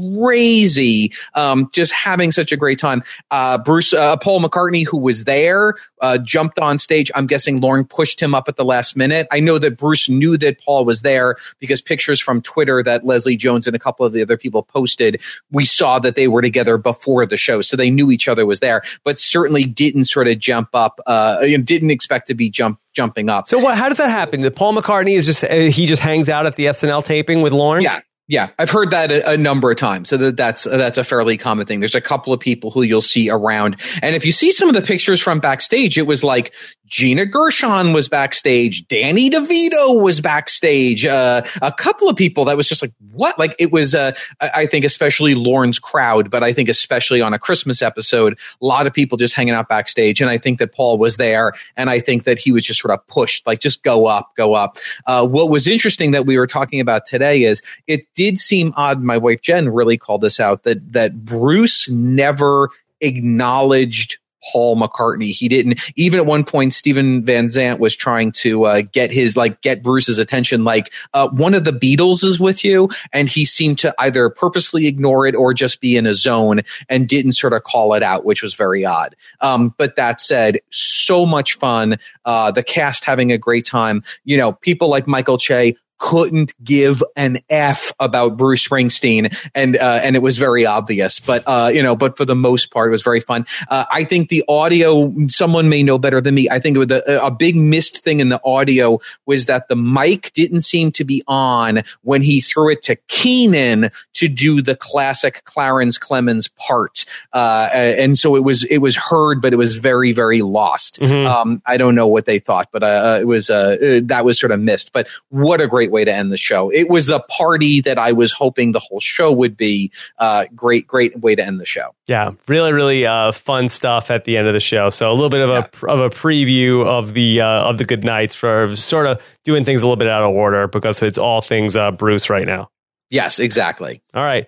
B: crazy, um, just having such a great time. Uh, Bruce, uh, Paul McCartney, who was there, uh, jumped on stage. I'm guessing Lauren pushed him up at the last minute. I know that Bruce knew that Paul was there because pictures from Twitter that Leslie Jones and a couple of the other people posted, we saw that they were together before the show. So they knew each other was there, but certainly didn't sort of jump up, uh, didn't expect to be jump, jumping up.
A: So what, how does that happen? Paul McCartney is just, uh, he just hangs out at the S N L taping with Lauren?
B: Yeah. Yeah, I've heard that a, a number of times. So that, that's that's a fairly common thing. There's a couple of people who you'll see around. And if you see some of the pictures from backstage, it was like Gina Gershon was backstage. Danny DeVito was backstage. Uh, a couple of people that was just like, what? Like it was, uh, I think especially Lauren's crowd, but I think especially on a Christmas episode, a lot of people just hanging out backstage. And I think that Paul was there. And I think that he was just sort of pushed, like just go up, go up. Uh, what was interesting that we were talking about today is it did seem odd. My wife Jen really called this out that that Bruce never acknowledged Paul McCartney. He didn't. Even at one point, Steven Van Zandt was trying to uh, get his like get Bruce's attention. Like uh, one of the Beatles is with you, and he seemed to either purposely ignore it or just be in a zone and didn't sort of call it out, which was very odd. Um, but that said, so much fun. Uh, the cast having a great time. You know, people like Michael Che couldn't give an F about Bruce Springsteen, and uh, and it was very obvious. But uh, you know, but for the most part, it was very fun. Uh, I think the audio, someone may know better than me. I think it was a, a big missed thing in the audio was that the mic didn't seem to be on when he threw it to Keenan to do the classic Clarence Clemens part, uh, and so it was it was heard, but it was very very lost. Mm-hmm. Um, I don't know what they thought, but uh, it was uh, that was sort of missed. But what a great way to end the show. It was the party that I was hoping the whole show would be. Uh, great, great way to end the show.
A: Yeah, really, really uh, fun stuff at the end of the show. So a little bit of a yeah. of a preview of the uh, of the good nights for sort of doing things a little bit out of order because it's all things uh, Bruce right now.
B: Yes, exactly.
A: All right,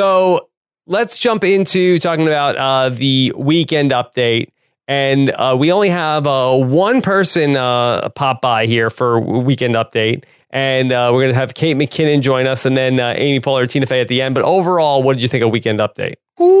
A: so let's jump into talking about uh, the weekend update. And uh, we only have uh, one person uh, pop by here for weekend update. And uh, we're going to have Kate McKinnon join us and then uh, Amy Poehler, Tina Fey at the end. But overall, what did you think of Weekend Update?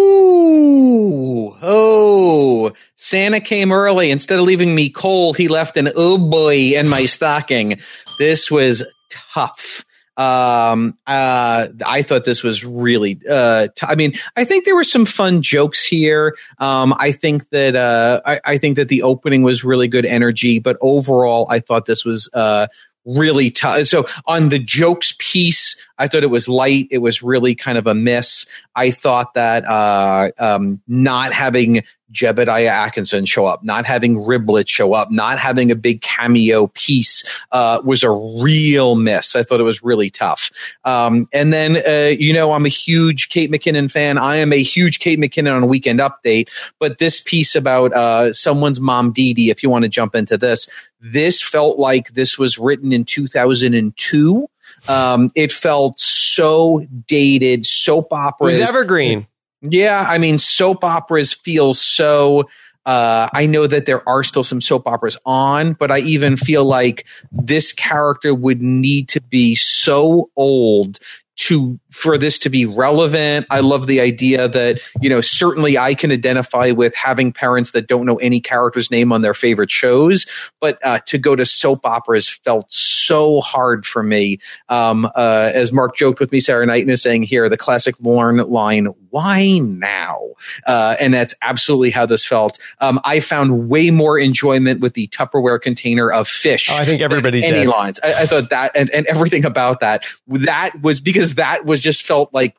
B: Ooh, oh, Santa came early. Instead of leaving me cold, he left an oh boy in my stocking. This was tough. Um, uh, I thought this was really, uh, t- I mean, I think there were some fun jokes here. Um, I think that, uh, I, I think that the opening was really good energy, but overall, I thought this was, uh, really tough. So on the jokes piece, I thought it was light. It was really kind of a miss. I thought that uh, um, not having Jebediah Atkinson show up, not having Riblet show up, not having a big cameo piece uh, was a real miss. I thought it was really tough. Um, and then, uh, you know, I'm a huge Kate McKinnon fan. I am a huge Kate McKinnon on Weekend Update. But this piece about uh, someone's mom, Dee Dee, if you want to jump into this, this felt like this was written in two thousand two. Um, it felt so dated, soap operas.
A: It was evergreen.
B: Yeah, I mean, soap operas feel so. Uh, I know that there are still some soap operas on, but I even feel like this character would need to be so old to for this to be relevant. I love the idea that, you know, certainly I can identify with having parents that don't know any character's name on their favorite shows, but uh, to go to soap operas felt so hard for me. Um, uh, as Mark joked with me Saturday night and is saying here, the classic Lorne line, why now? Uh, and that's absolutely how this felt. Um, I found way more enjoyment with the Tupperware container of fish.
A: Oh, I think everybody
B: any
A: did.
B: lines. I, I thought that and, and everything about that, that was because that was just felt like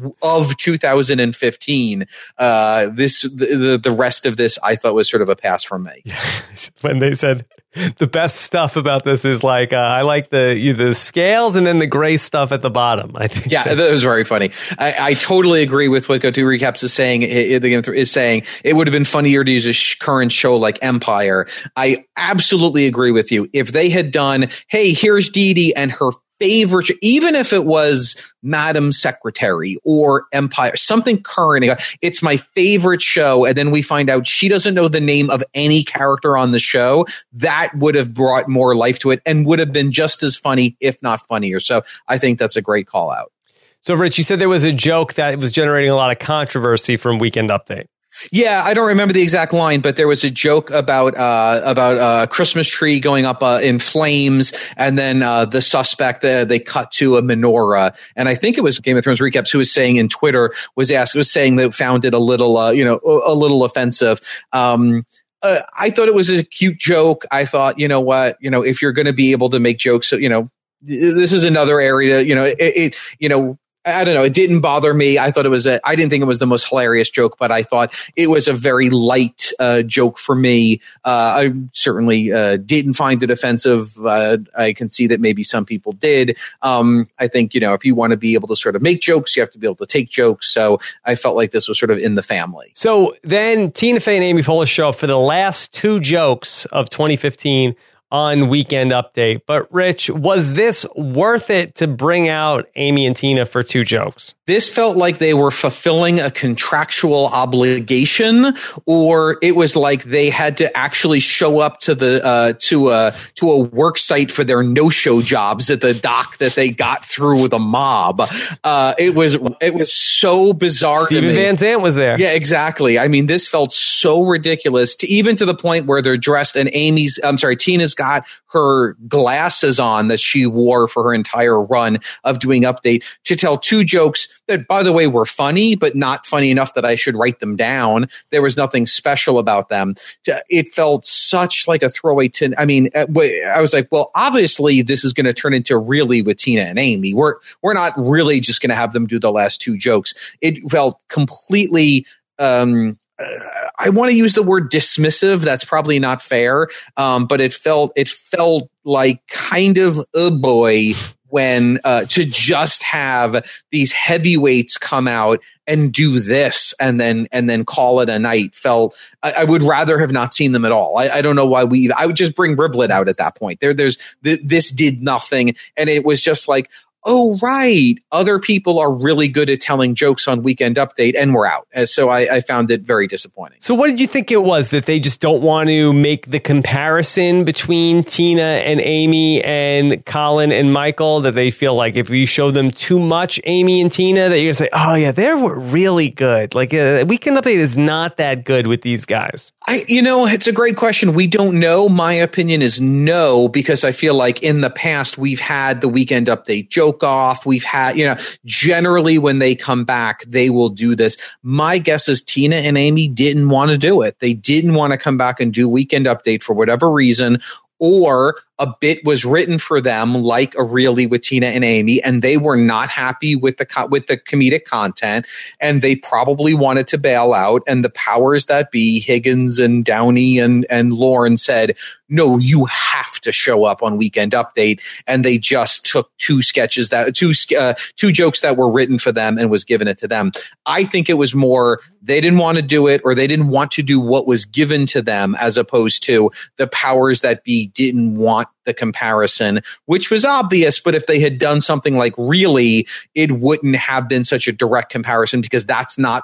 B: of two thousand fifteen. Uh, this the, the rest of this I thought was sort of a pass from me.
A: Yeah. When they said the best stuff about this is like uh, I like the the scales and then the gray stuff at the bottom. I think.
B: Yeah, that was very funny. I, I totally agree with what Go To Recaps is saying. It, it, is saying it would have been funnier to use a sh- current show like Empire. I absolutely agree with you. If they had done, hey, here's Dee Dee and her favorite, even if it was Madam Secretary or Empire, something current. It's my favorite show. And then we find out she doesn't know the name of any character on the show. That would have brought more life to it and would have been just as funny, if not funnier. So I think that's a great call out.
A: So, Rich, you said there was a joke that was generating a lot of controversy from Weekend Update.
B: Yeah, I don't remember the exact line, but there was a joke about uh, about a Christmas tree going up uh, in flames, and then uh, the suspect uh, they cut to a menorah, and I think it was Game of Thrones Recaps who was saying in Twitter was asked was saying they found it a little uh, you know a little offensive. Um, uh, I thought it was a cute joke. I thought, you know what, you know, if you're going to be able to make jokes, you know, this is another area, you know, it, it you know. I don't know. It didn't bother me. I thought it was a, I didn't think it was the most hilarious joke, but I thought it was a very light uh, joke for me. Uh, I certainly uh, didn't find it offensive. Uh, I can see that maybe some people did. Um, I think, you know, if you want to be able to sort of make jokes, you have to be able to take jokes. So I felt like this was sort of in the family.
A: So then Tina Fey and Amy Poehler show up for the last two jokes of twenty fifteen on Weekend Update. But Rich, was this worth it to bring out Amy and Tina for two jokes?
B: This felt like they were fulfilling a contractual obligation, or it was like they had to actually show up to the uh, to a to a work site for their no-show jobs at the dock that they got through with a mob. Uh, it was it was so bizarre.
A: Steven
B: to me.
A: Van Zandt was there.
B: Yeah, exactly. I mean, this felt so ridiculous, to even to the point where they're dressed and Amy's, I'm sorry, Tina's got her glasses on that she wore for her entire run of doing Update to tell two jokes that, by the way, were funny, but not funny enough that I should write them down. There was nothing special about them. It felt such like a throwaway to, I mean, I was like, well, obviously this is going to turn into Really with Tina and Amy. We're, we're not really just going to have them do the last two jokes. It felt completely, um, I want to use the word dismissive. That's probably not fair. Um, but it felt, it felt like kind of, oh boy, when, uh, to just have these heavyweights come out and do this and then, and then call it a night felt, I, I would rather have not seen them at all. I, I don't know why we, I would just bring Riblet out at that point. There, there's, th- this did nothing. And it was just like, oh, right. Other people are really good at telling jokes on Weekend Update, and we're out. And so I, I found it very disappointing.
A: So what did you think it was, that they just don't want to make the comparison between Tina and Amy and Colin and Michael, that they feel like if you show them too much Amy and Tina, that you're going to say, oh, yeah, they were really good. Like uh, Weekend Update is not that good with these guys.
B: I, you know, it's a great question. We don't know. My opinion is no, because I feel like in the past we've had the Weekend Update joke off. We've had, you know, generally when they come back, they will do this. My guess is Tina and Amy didn't want to do it. They didn't want to come back and do Weekend Update for whatever reason, or a bit was written for them like a Really with Tina and Amy, and they were not happy with the co- with the comedic content, and they probably wanted to bail out. And the powers that be, Higgins and Downey and and Lorne, said, no, you have to show up on Weekend Update. And they just took two sketches that two uh, two jokes that were written for them and was given it to them. I think it was more they didn't want to do it, or they didn't want to do what was given to them, as opposed to the powers that be didn't want the comparison, which was obvious. But if they had done something like Really, it wouldn't have been such a direct comparison, because that's not what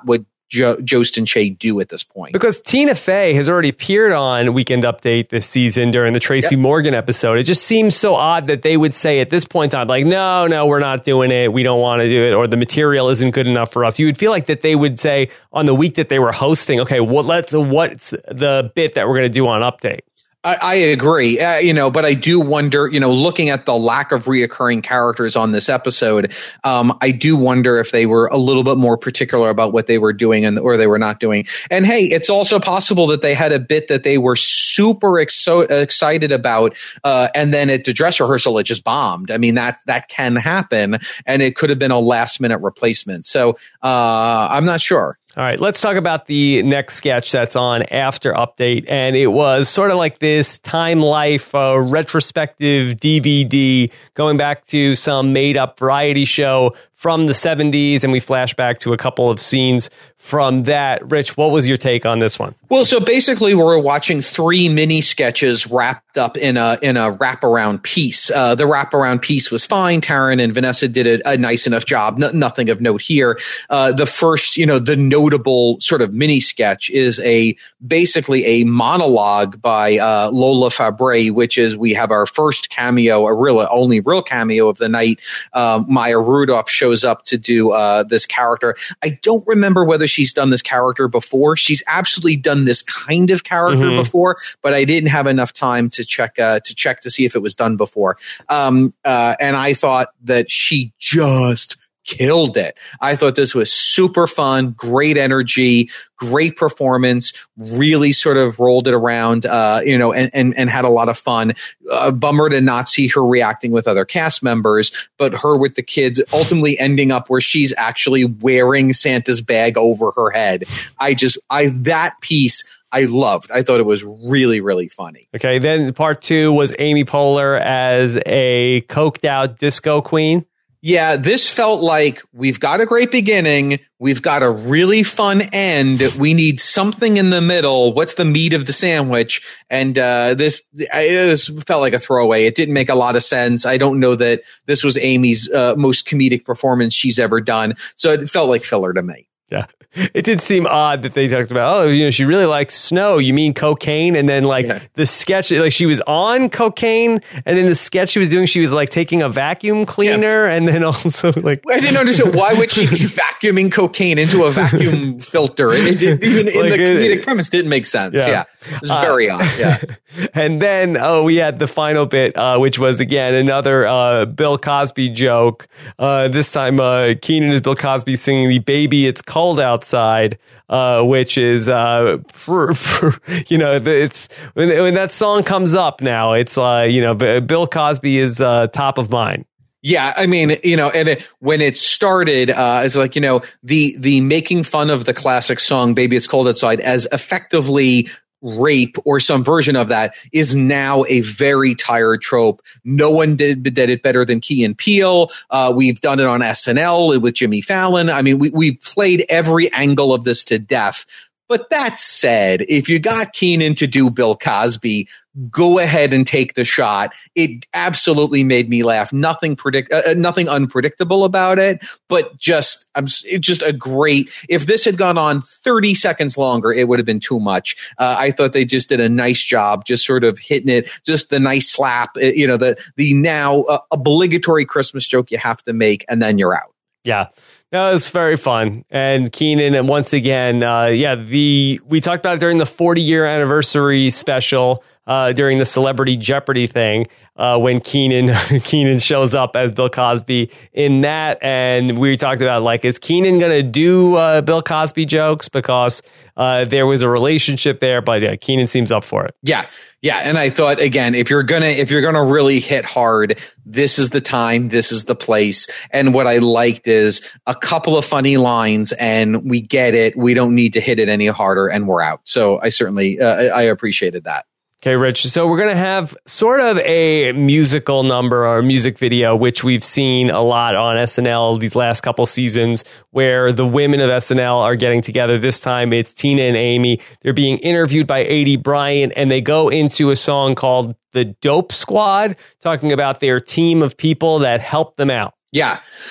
B: Jo- Jost and Che do at this point.
A: Because Tina Fey has already appeared on Weekend Update this season during the Tracy yep. Morgan episode. It just seems so odd that they would say at this point in time, like, no, no, we're not doing it. We don't want to do it. Or the material isn't good enough for us. You would feel like that they would say on the week that they were hosting, okay, well, let's, what's the bit that we're going to do on Update?
B: I, I agree, uh, you know, but I do wonder, you know, looking at the lack of reoccurring characters on this episode, um, I do wonder if they were a little bit more particular about what they were doing and or they were not doing. And hey, it's also possible that they had a bit that they were super exo- excited about, uh, and then at the dress rehearsal, it just bombed. I mean, that that can happen, and it could have been a last minute replacement. So uh, I'm not sure.
A: All right, let's talk about the next sketch that's on after Update. And it was sort of like this Time Life uh, retrospective D V D going back to some made-up variety show from the seventies. And we flash back to a couple of scenes from that. Rich, what was your take on this one?
B: Well, so basically we're watching three mini sketches wrapped up in a in a wraparound piece. Uh, the wraparound piece was fine. Taryn and Vanessa did a, a nice enough job. No, nothing of note here. Uh, the first, you know, the notable sort of mini sketch is a basically a monologue by uh, Lola Fabre, which is we have our first cameo, a real only real cameo of the night. Um, Maya Rudolph shows up to do uh, this character. I don't remember whether she's done this character before. She's absolutely done this kind of character mm-hmm. before, but I didn't have enough time to check uh, to check to see if it was done before. Um, uh, and I thought that she just killed it. I thought this was super fun, great energy, great performance, really sort of rolled it around, uh, you know, and, and, and had a lot of fun. Uh, bummer to not see her reacting with other cast members, but her with the kids ultimately ending up where she's actually wearing Santa's bag over her head. I just, I, that piece I loved. I thought it was really, really funny.
A: Okay. Then part two was Amy Poehler as a coked out disco queen.
B: Yeah, this felt like we've got a great beginning. We've got a really fun end. We need something in the middle. What's the meat of the sandwich? And uh, this it was, felt like a throwaway. It didn't make a lot of sense. I don't know that this was Amy's uh, most comedic performance she's ever done. So it felt like filler to me.
A: Yeah. It did seem odd that they talked about, oh, you know, she really likes snow. You mean cocaine? And then like yeah. the sketch, like she was on cocaine. And in the sketch she was doing, she was like taking a vacuum cleaner. Yeah. And then also like,
B: I didn't understand why would she be vacuuming cocaine into a vacuum filter? It didn't even in like the comedic it, premise didn't make sense. Yeah. yeah. It was very uh, odd. Yeah.
A: And then, oh, we had the final bit, uh, which was again, another, uh, Bill Cosby joke. Uh, this time, uh, Keenan is Bill Cosby singing the Baby It's Cold Outside, uh, which is, uh, for, for, you know, it's when, when that song comes up now, it's, uh, you know, Bill Cosby is, uh, top of mind.
B: Yeah, I mean, you know, and it, when it started, uh, it's like, you know, the the making fun of the classic song "Baby It's Cold Outside" as effectively rape or some version of that is now a very tired trope. No one did, did it better than Key and Peele. Uh, we've done it on S N L with Jimmy Fallon. I mean, we we played every angle of this to death. But that said, if you got Keenan to do Bill Cosby, go ahead and take the shot. It absolutely made me laugh. Nothing predict, uh, nothing unpredictable about it, but just, I'm it just a great. If this had gone on thirty seconds longer, it would have been too much. Uh, I thought they just did a nice job, just sort of hitting it, just the nice slap. You know, the the now uh, obligatory Christmas joke you have to make, and then you're out.
A: Yeah. No, it was very fun. And Keenan, and once again, uh, yeah, the we talked about it during the forty year anniversary special, uh, during the Celebrity Jeopardy thing, uh, when Keenan Keenan shows up as Bill Cosby in that, and we talked about like, is Keenan gonna do uh, Bill Cosby jokes because uh, there was a relationship there? But yeah, Keenan seems up for it.
B: Yeah. Yeah, and I thought again, if you're gonna if you're gonna really hit hard, this is the time, this is the place. And what I liked is a couple of funny lines, and we get it. We don't need to hit it any harder, and we're out. So I certainly uh, I appreciated that.
A: Okay, Rich. So we're going to have sort of a musical number or music video, which we've seen a lot on S N L these last couple seasons, where the women of S N L are getting together. This time it's Tina and Amy. They're being interviewed by Aidy Bryant, and they go into a song called The Dope Squad, talking about their team of people that help them out.
B: Yeah.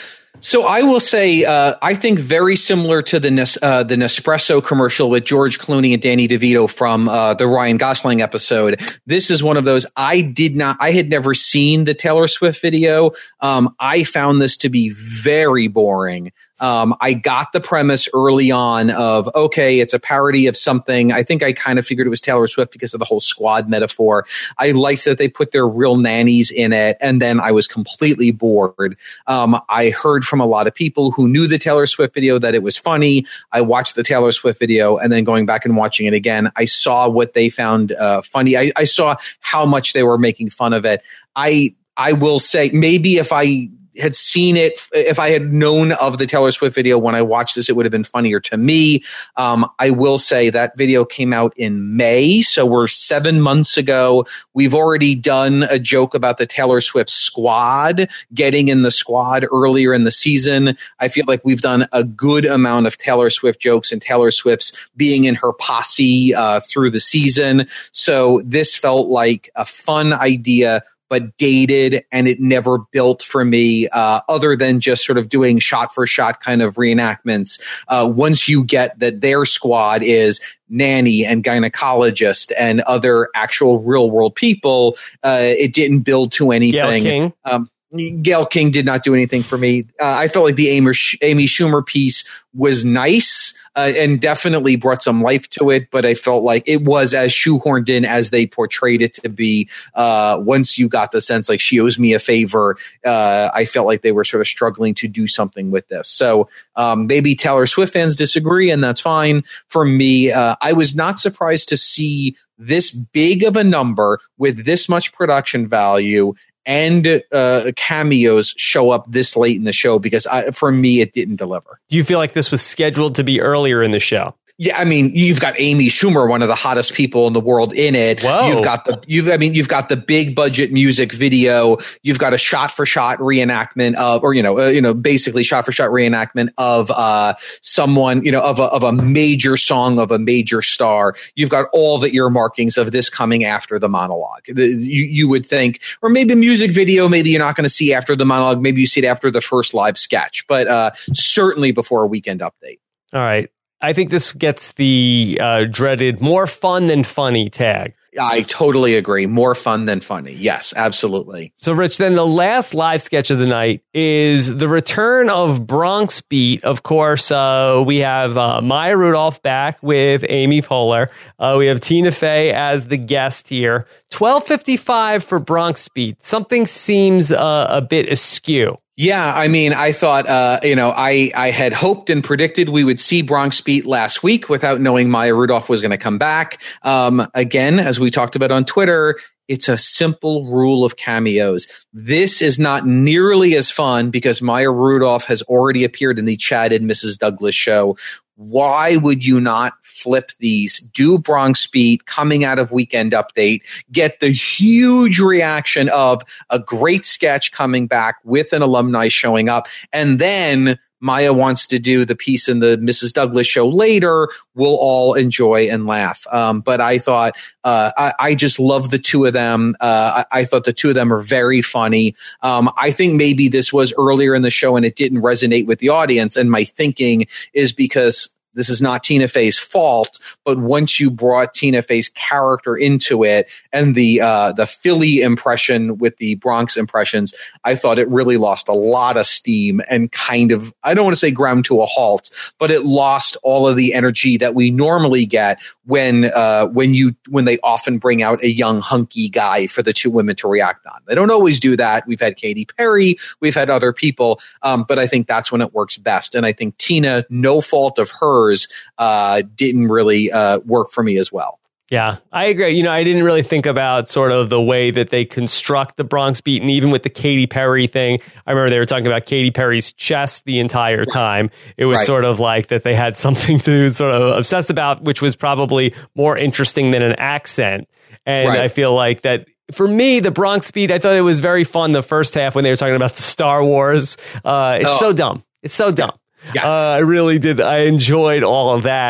B: So I will say, uh, I think very similar to the Nes- uh, the Nespresso commercial with George Clooney and Danny DeVito from uh, the Ryan Gosling episode. This is one of those I did not, I had never seen the Taylor Swift video. Um, I found this to be very boring. Um, I got the premise early on of, okay, it's a parody of something. I think I kind of figured it was Taylor Swift because of the whole squad metaphor. I liked that they put their real nannies in it, and then I was completely bored. Um, I heard from a lot of people who knew the Taylor Swift video that it was funny. I watched the Taylor Swift video, and then going back and watching it again, I saw what they found uh, funny. I, I saw how much they were making fun of it. I I will say, maybe if I had seen it, if I had known of the Taylor Swift video when I watched this, it would have been funnier to me. Um, I will say that video came out in May, so we're seven months ago. We've already done a joke about the Taylor Swift squad getting in the squad earlier in the season. I feel like we've done a good amount of Taylor Swift jokes and Taylor Swift's being in her posse uh, through the season. So this felt like a fun idea, but dated, and it never built for me, uh, other than just sort of doing shot for shot kind of reenactments. Uh, once you get that their squad is nanny and gynecologist and other actual real world people, uh, it didn't build to anything.
A: Gayle King.
B: Um, Gayle King did not do anything for me. Uh, I felt like the Amy, Amy Schumer piece was nice uh, and definitely brought some life to it, but I felt like it was as shoehorned in as they portrayed it to be. Uh, once you got the sense like she owes me a favor, uh, I felt like they were sort of struggling to do something with this. So um, maybe Taylor Swift fans disagree, and that's fine. For me, uh, I was not surprised to see this big of a number with this much production value and uh, cameos show up this late in the show, because I, for me, it didn't deliver.
A: Do you feel like this was scheduled to be earlier in the show?
B: Yeah, I mean, you've got Amy Schumer, one of the hottest people in the world, in it.
A: Whoa.
B: You've got the, you've, I mean, you've got the big budget music video. You've got a shot for shot reenactment of, or you know, uh, you know, basically shot for shot reenactment of uh, someone, you know, of a of a major song of a major star. You've got all the earmarkings of this coming after the monologue. The, you you would think, or maybe a music video, maybe you're not going to see after the monologue. Maybe you see it after the first live sketch, but uh, certainly before a Weekend Update.
A: All right. I think this gets the uh, dreaded more fun than funny tag.
B: I totally agree. More fun than funny. Yes, absolutely.
A: So, Rich, then the last live sketch of the night is the return of Bronx Beat. Of course, uh, we have uh, Maya Rudolph back with Amy Poehler. Uh, we have Tina Fey as the guest here. twelve fifty-five for Bronx Beat. Something seems uh, a bit askew.
B: Yeah, I mean, I thought, uh, you know, I, I had hoped and predicted we would see Bronx Beat last week without knowing Maya Rudolph was going to come back. Um, again, as we talked about on Twitter, it's a simple rule of cameos. This is not nearly as fun because Maya Rudolph has already appeared in the Chad and Missus Douglas show. Why would you not flip these? Do Bronx Beat coming out of Weekend Update, get the huge reaction of a great sketch coming back with an alumni showing up, and then Maya wants to do the piece in the Missus Douglas show later. We'll all enjoy and laugh. Um, but I thought, uh, I, I just love the two of them. Uh, I, I thought the two of them are very funny. Um, I think maybe this was earlier in the show and it didn't resonate with the audience. And my thinking is because this is not Tina Fey's fault, but once you brought Tina Fey's character into it and the uh, the Philly impression with the Bronx impressions, I thought it really lost a lot of steam and kind of, I don't want to say ground to a halt, but it lost all of the energy that we normally get when uh, when you when they often bring out a young hunky guy for the two women to react on. They don't always do that. We've had Katy Perry, we've had other people, um, but I think that's when it works best. And I think Tina, no fault of hers, uh, didn't really uh, work for me as well.
A: Yeah, I agree. You know, I didn't really think about sort of the way that they construct the Bronx Beat, and even with the Katy Perry thing, I remember they were talking about Katy Perry's chest the entire time. It was right. sort of like that they had something to sort of obsess about, which was probably more interesting than an accent. And right. I feel like that for me, the Bronx Beat, I thought it was very fun the first half when they were talking about the Star Wars. Uh, it's oh. so dumb. It's so dumb. Yeah. Uh, I really did. I enjoyed all of that.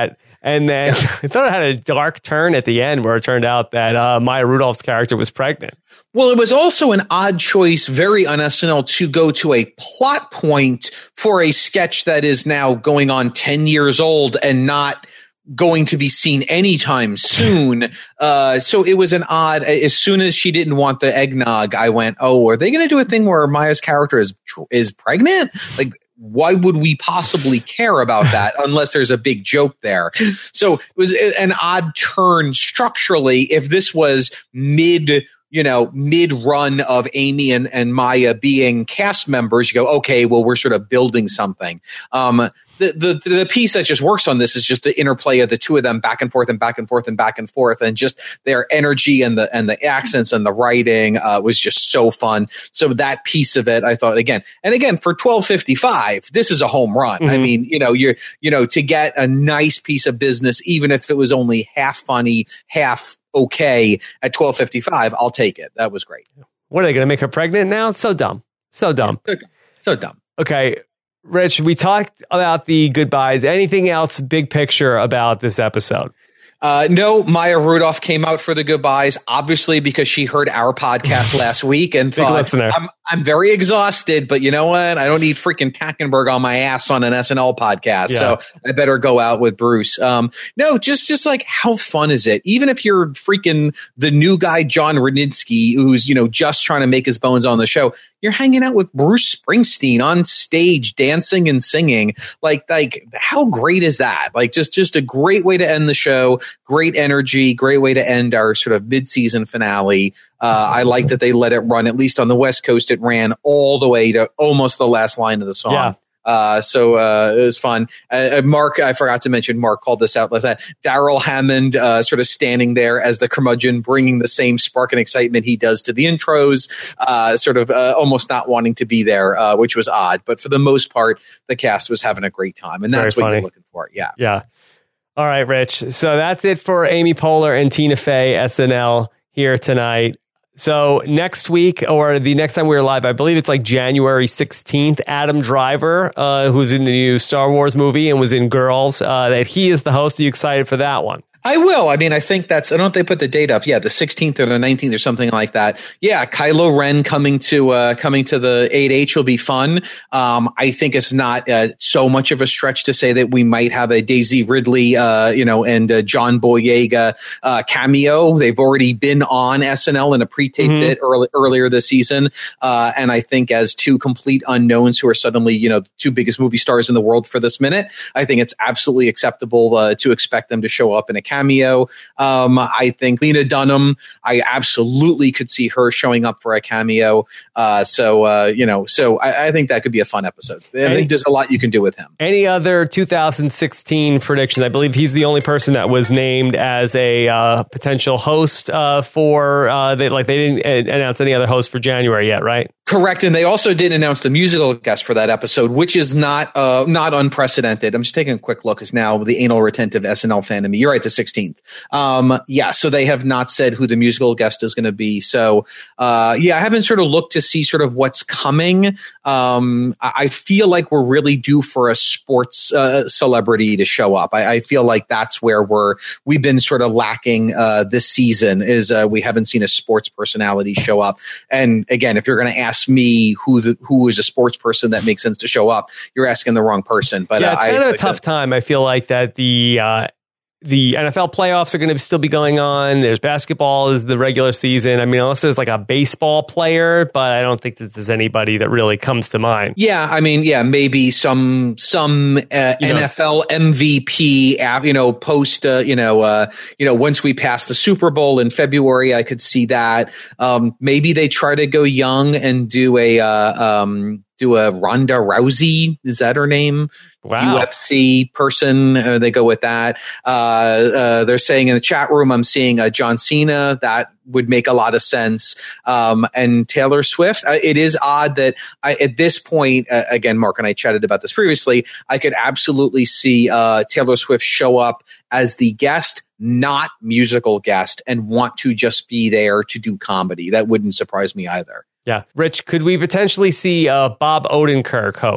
A: And then
B: Yeah.
A: I thought it had a dark turn at the end where it turned out that uh, Maya Rudolph's character was pregnant.
B: Well, it was also an odd choice, very on S N L, to go to a plot point for a sketch that is now going on ten years old and not going to be seen anytime soon. Uh, so it was an odd, as soon as she didn't want the eggnog, I went, oh, are they going to do a thing where Maya's character is, is pregnant? Like, why would we possibly care about that unless there's a big joke there? So it was an odd turn structurally. If this was mid, you know, mid run of Amy and, and Maya being cast members, you go, okay, well, we're sort of building something. Um, the, the, the piece that just works on this is just the interplay of the two of them back and forth and back and forth and back and forth. And just their energy and the, and the accents and the writing, uh, was just so fun. So that piece of it, I thought again, and again, for twelve fifty-five, this is a home run. Mm-hmm. I mean, you know, you're, you know, to get a nice piece of business, even if it was only half funny, half okay at twelve fifty-five, I'll take it. That was great.
A: What are they going to make her pregnant now? So dumb. So dumb.
B: So dumb. So dumb.
A: Okay. Rich, we talked about the goodbyes. Anything else big picture about this episode?
B: Uh, no, Maya Rudolph came out for the goodbyes, obviously because she heard our podcast last week and thought, I'm, I'm very exhausted, but you know what? I don't need freaking Tackenberg on my ass on an S N L podcast. Yeah. So I better go out with Bruce. Um, no, just, just like, how fun is it? Even if you're freaking the new guy, John Rudnitsky, who's, you know, just trying to make his bones on the show, you're hanging out with Bruce Springsteen on stage, dancing and singing. Like, like, how great is that? Like, just, just a great way to end the show. Great energy, great way to end our sort of mid-season finale. Uh, I like that they let it run, at least on the West Coast, it ran all the way to almost the last line of the song. Yeah. Uh, so, uh, it was fun. Uh, Mark, I forgot to mention, Mark called this out last night. Darrell Hammond, uh, sort of standing there as the curmudgeon, bringing the same spark and excitement he does to the intros, uh, sort of, uh, almost not wanting to be there, uh, which was odd. But for the most part, the cast was having a great time. And
A: it's
B: that's what funny. You're looking for. Yeah.
A: Yeah. All right, Rich. So that's it for Amy Poehler and Tina Fey S N L here tonight. So next week, or the next time we're live, I believe it's like January sixteenth, Adam Driver, uh, who's in the new Star Wars movie and was in Girls, uh, that he is the host. Are you excited for that one?
B: I will. I mean, I think that's, I don't know if they put the date up. Yeah, the sixteenth or the nineteenth or something like that. Yeah, Kylo Ren coming to, uh, coming to the eight H will be fun. Um, I think it's not uh, so much of a stretch to say that we might have a Daisy Ridley, uh, you know, and uh, John Boyega uh, cameo. They've already been on S N L in a pre-taped mm-hmm. bit early, earlier this season. Uh, and I think as two complete unknowns who are suddenly, you know, the two biggest movie stars in the world for this minute, I think it's absolutely acceptable uh, to expect them to show up in a cameo. Um, I think Lena Dunham, I absolutely could see her showing up for a cameo. Uh, so, uh, you know, so I, I think that could be a fun episode. I any, think there's a lot you can do with him.
A: Any other two thousand sixteen predictions? I believe he's the only person that was named as a uh, potential host uh, for, uh, they, like they didn't announce any other host for January yet, right?
B: Correct. And they also didn't announce the musical guest for that episode, which is not, uh, not unprecedented. I'm just taking a quick look as now the anal retentive S N L fan in me. You're right, the sixteenth. Um, yeah, so they have not said who the musical guest is going to be. So, uh, yeah, I haven't sort of looked to see sort of what's coming. Um, I, I feel like we're really due for a sports, uh, celebrity to show up. I, I feel like that's where we're, we've been sort of lacking, uh, this season is, uh, we haven't seen a sports personality show up. And again, if you're going to ask me who the, who is a sports person that makes sense to show up, you're asking the wrong person. But
A: yeah, it's
B: uh,
A: kind
B: I
A: of a tough that. time. I feel like that the, uh, The N F L playoffs are going to still be going on. There's basketball is the regular season. I mean, unless there's like a baseball player, but I don't think that there's anybody that really comes to mind.
B: Yeah, I mean, yeah, maybe some some uh, N F L M V P, you know, post, uh, you know, uh, you know, once we pass the Super Bowl in February, I could see that. Um, maybe they try to go young and do a uh, um, do a Ronda Rousey. Is that her name?
A: Wow.
B: U F C person. Uh, they go with that. Uh, uh, they're saying in the chat room, I'm seeing uh, John Cena. That would make a lot of sense. Um, and Taylor Swift. Uh, it is odd that I, at this point, uh, again, Mark and I chatted about this previously, I could absolutely see uh, Taylor Swift show up as the guest, not musical guest, and want to just be there to do comedy. That wouldn't surprise me either.
A: Yeah. Rich, could we potentially see uh, Bob Odenkirk host?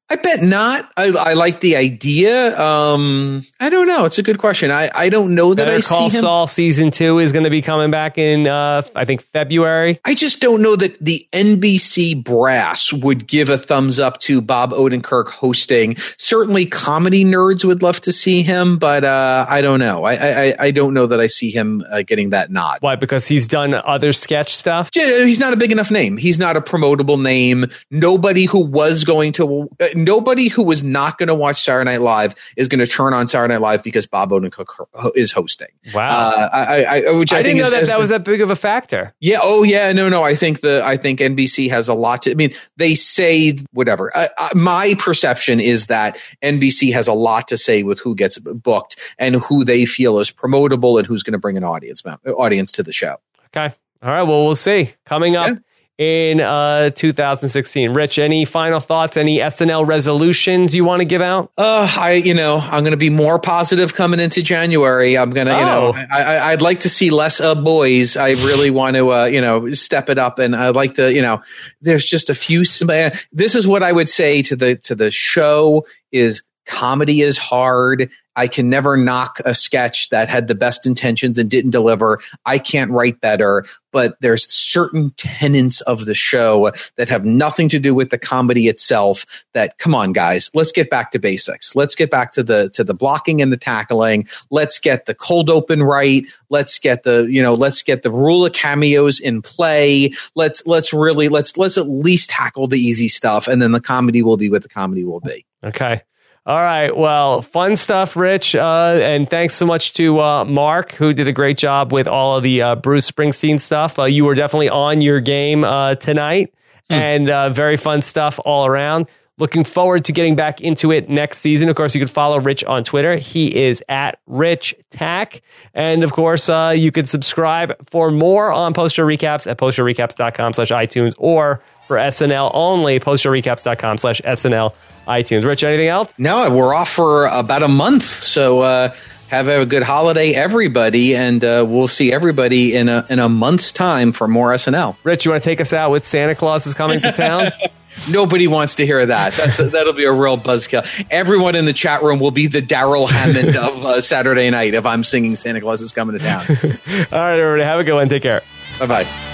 B: I bet not. I, I like the idea. Um, I don't know. It's a good question. I, I don't know that
A: Better
B: I
A: Call
B: see him.
A: Saul season two is going to be coming back in, uh, I think, February.
B: I just don't know that the N B C brass would give a thumbs up to Bob Odenkirk hosting. Certainly comedy nerds would love to see him, but uh, I don't know. I, I, I don't know that I see him uh, getting that nod.
A: Why? Because he's done other sketch stuff?
B: He's not a big enough name. He's not a promotable name. Nobody who was going to... Uh, Nobody who was not going to watch Saturday Night Live is going to turn on Saturday Night Live because Bob Odenkirk is hosting.
A: Wow,
B: uh, I, I, which I,
A: I didn't
B: think
A: know
B: is,
A: that
B: is,
A: that was that big of a factor.
B: Yeah. Oh, yeah. No, no. I think the I think N B C has a lot to. I mean, they say whatever. Uh, uh, my perception is that N B C has a lot to say with who gets booked and who they feel is promotable and who's going to bring an audience audience to the show.
A: Okay. All right. Well, we'll see. Coming up. Yeah. In uh, two thousand sixteen. Rich, any final thoughts, any S N L resolutions you want to give out?
B: Uh, I, you know, I'm going to be more positive coming into January. I'm going to, you
A: oh.
B: know, I, I'd like to see less uh, boys. I really want to, uh, you know, step it up. And I'd like to, you know, there's just a few. This is what I would say to the, to the show is comedy is hard. I can never knock a sketch that had the best intentions and didn't deliver. I can't write better, but there's certain tenets of the show that have nothing to do with the comedy itself that, come on, guys, let's get back to basics. Let's get back to the, to the blocking and the tackling. Let's get the cold open right. Let's get the, you know, let's get the rule of cameos in play. Let's, let's really, let's, let's at least tackle the easy stuff. And then the comedy will be what the comedy will be.
A: Okay. All right. Well, fun stuff, Rich. Uh, and thanks so much to uh, Mark, who did a great job with all of the uh, Bruce Springsteen stuff. Uh, you were definitely on your game uh, tonight hmm. and uh, very fun stuff all around. Looking forward to getting back into it next season. Of course, you can follow Rich on Twitter. He is at Rich Tack. And of course, uh, you can subscribe for more on Post Show Recaps at postshowrecaps.com slash iTunes or for S N L only, postshowrecaps.com slash SNL iTunes. Rich, anything else?
B: No, we're off for about a month. So uh, have a good holiday, everybody. And uh, we'll see everybody in a, in a month's time for more S N L.
A: Rich, you want to take us out with Santa Claus is Coming to Town?
B: Nobody wants to hear that. That's a, that'll be a real buzzkill. Everyone in the chat room will be the Daryl Hammond of uh, Saturday night if I'm singing Santa Claus is Coming to Town.
A: All right, everybody. Have a good one. Take care.
B: Bye-bye.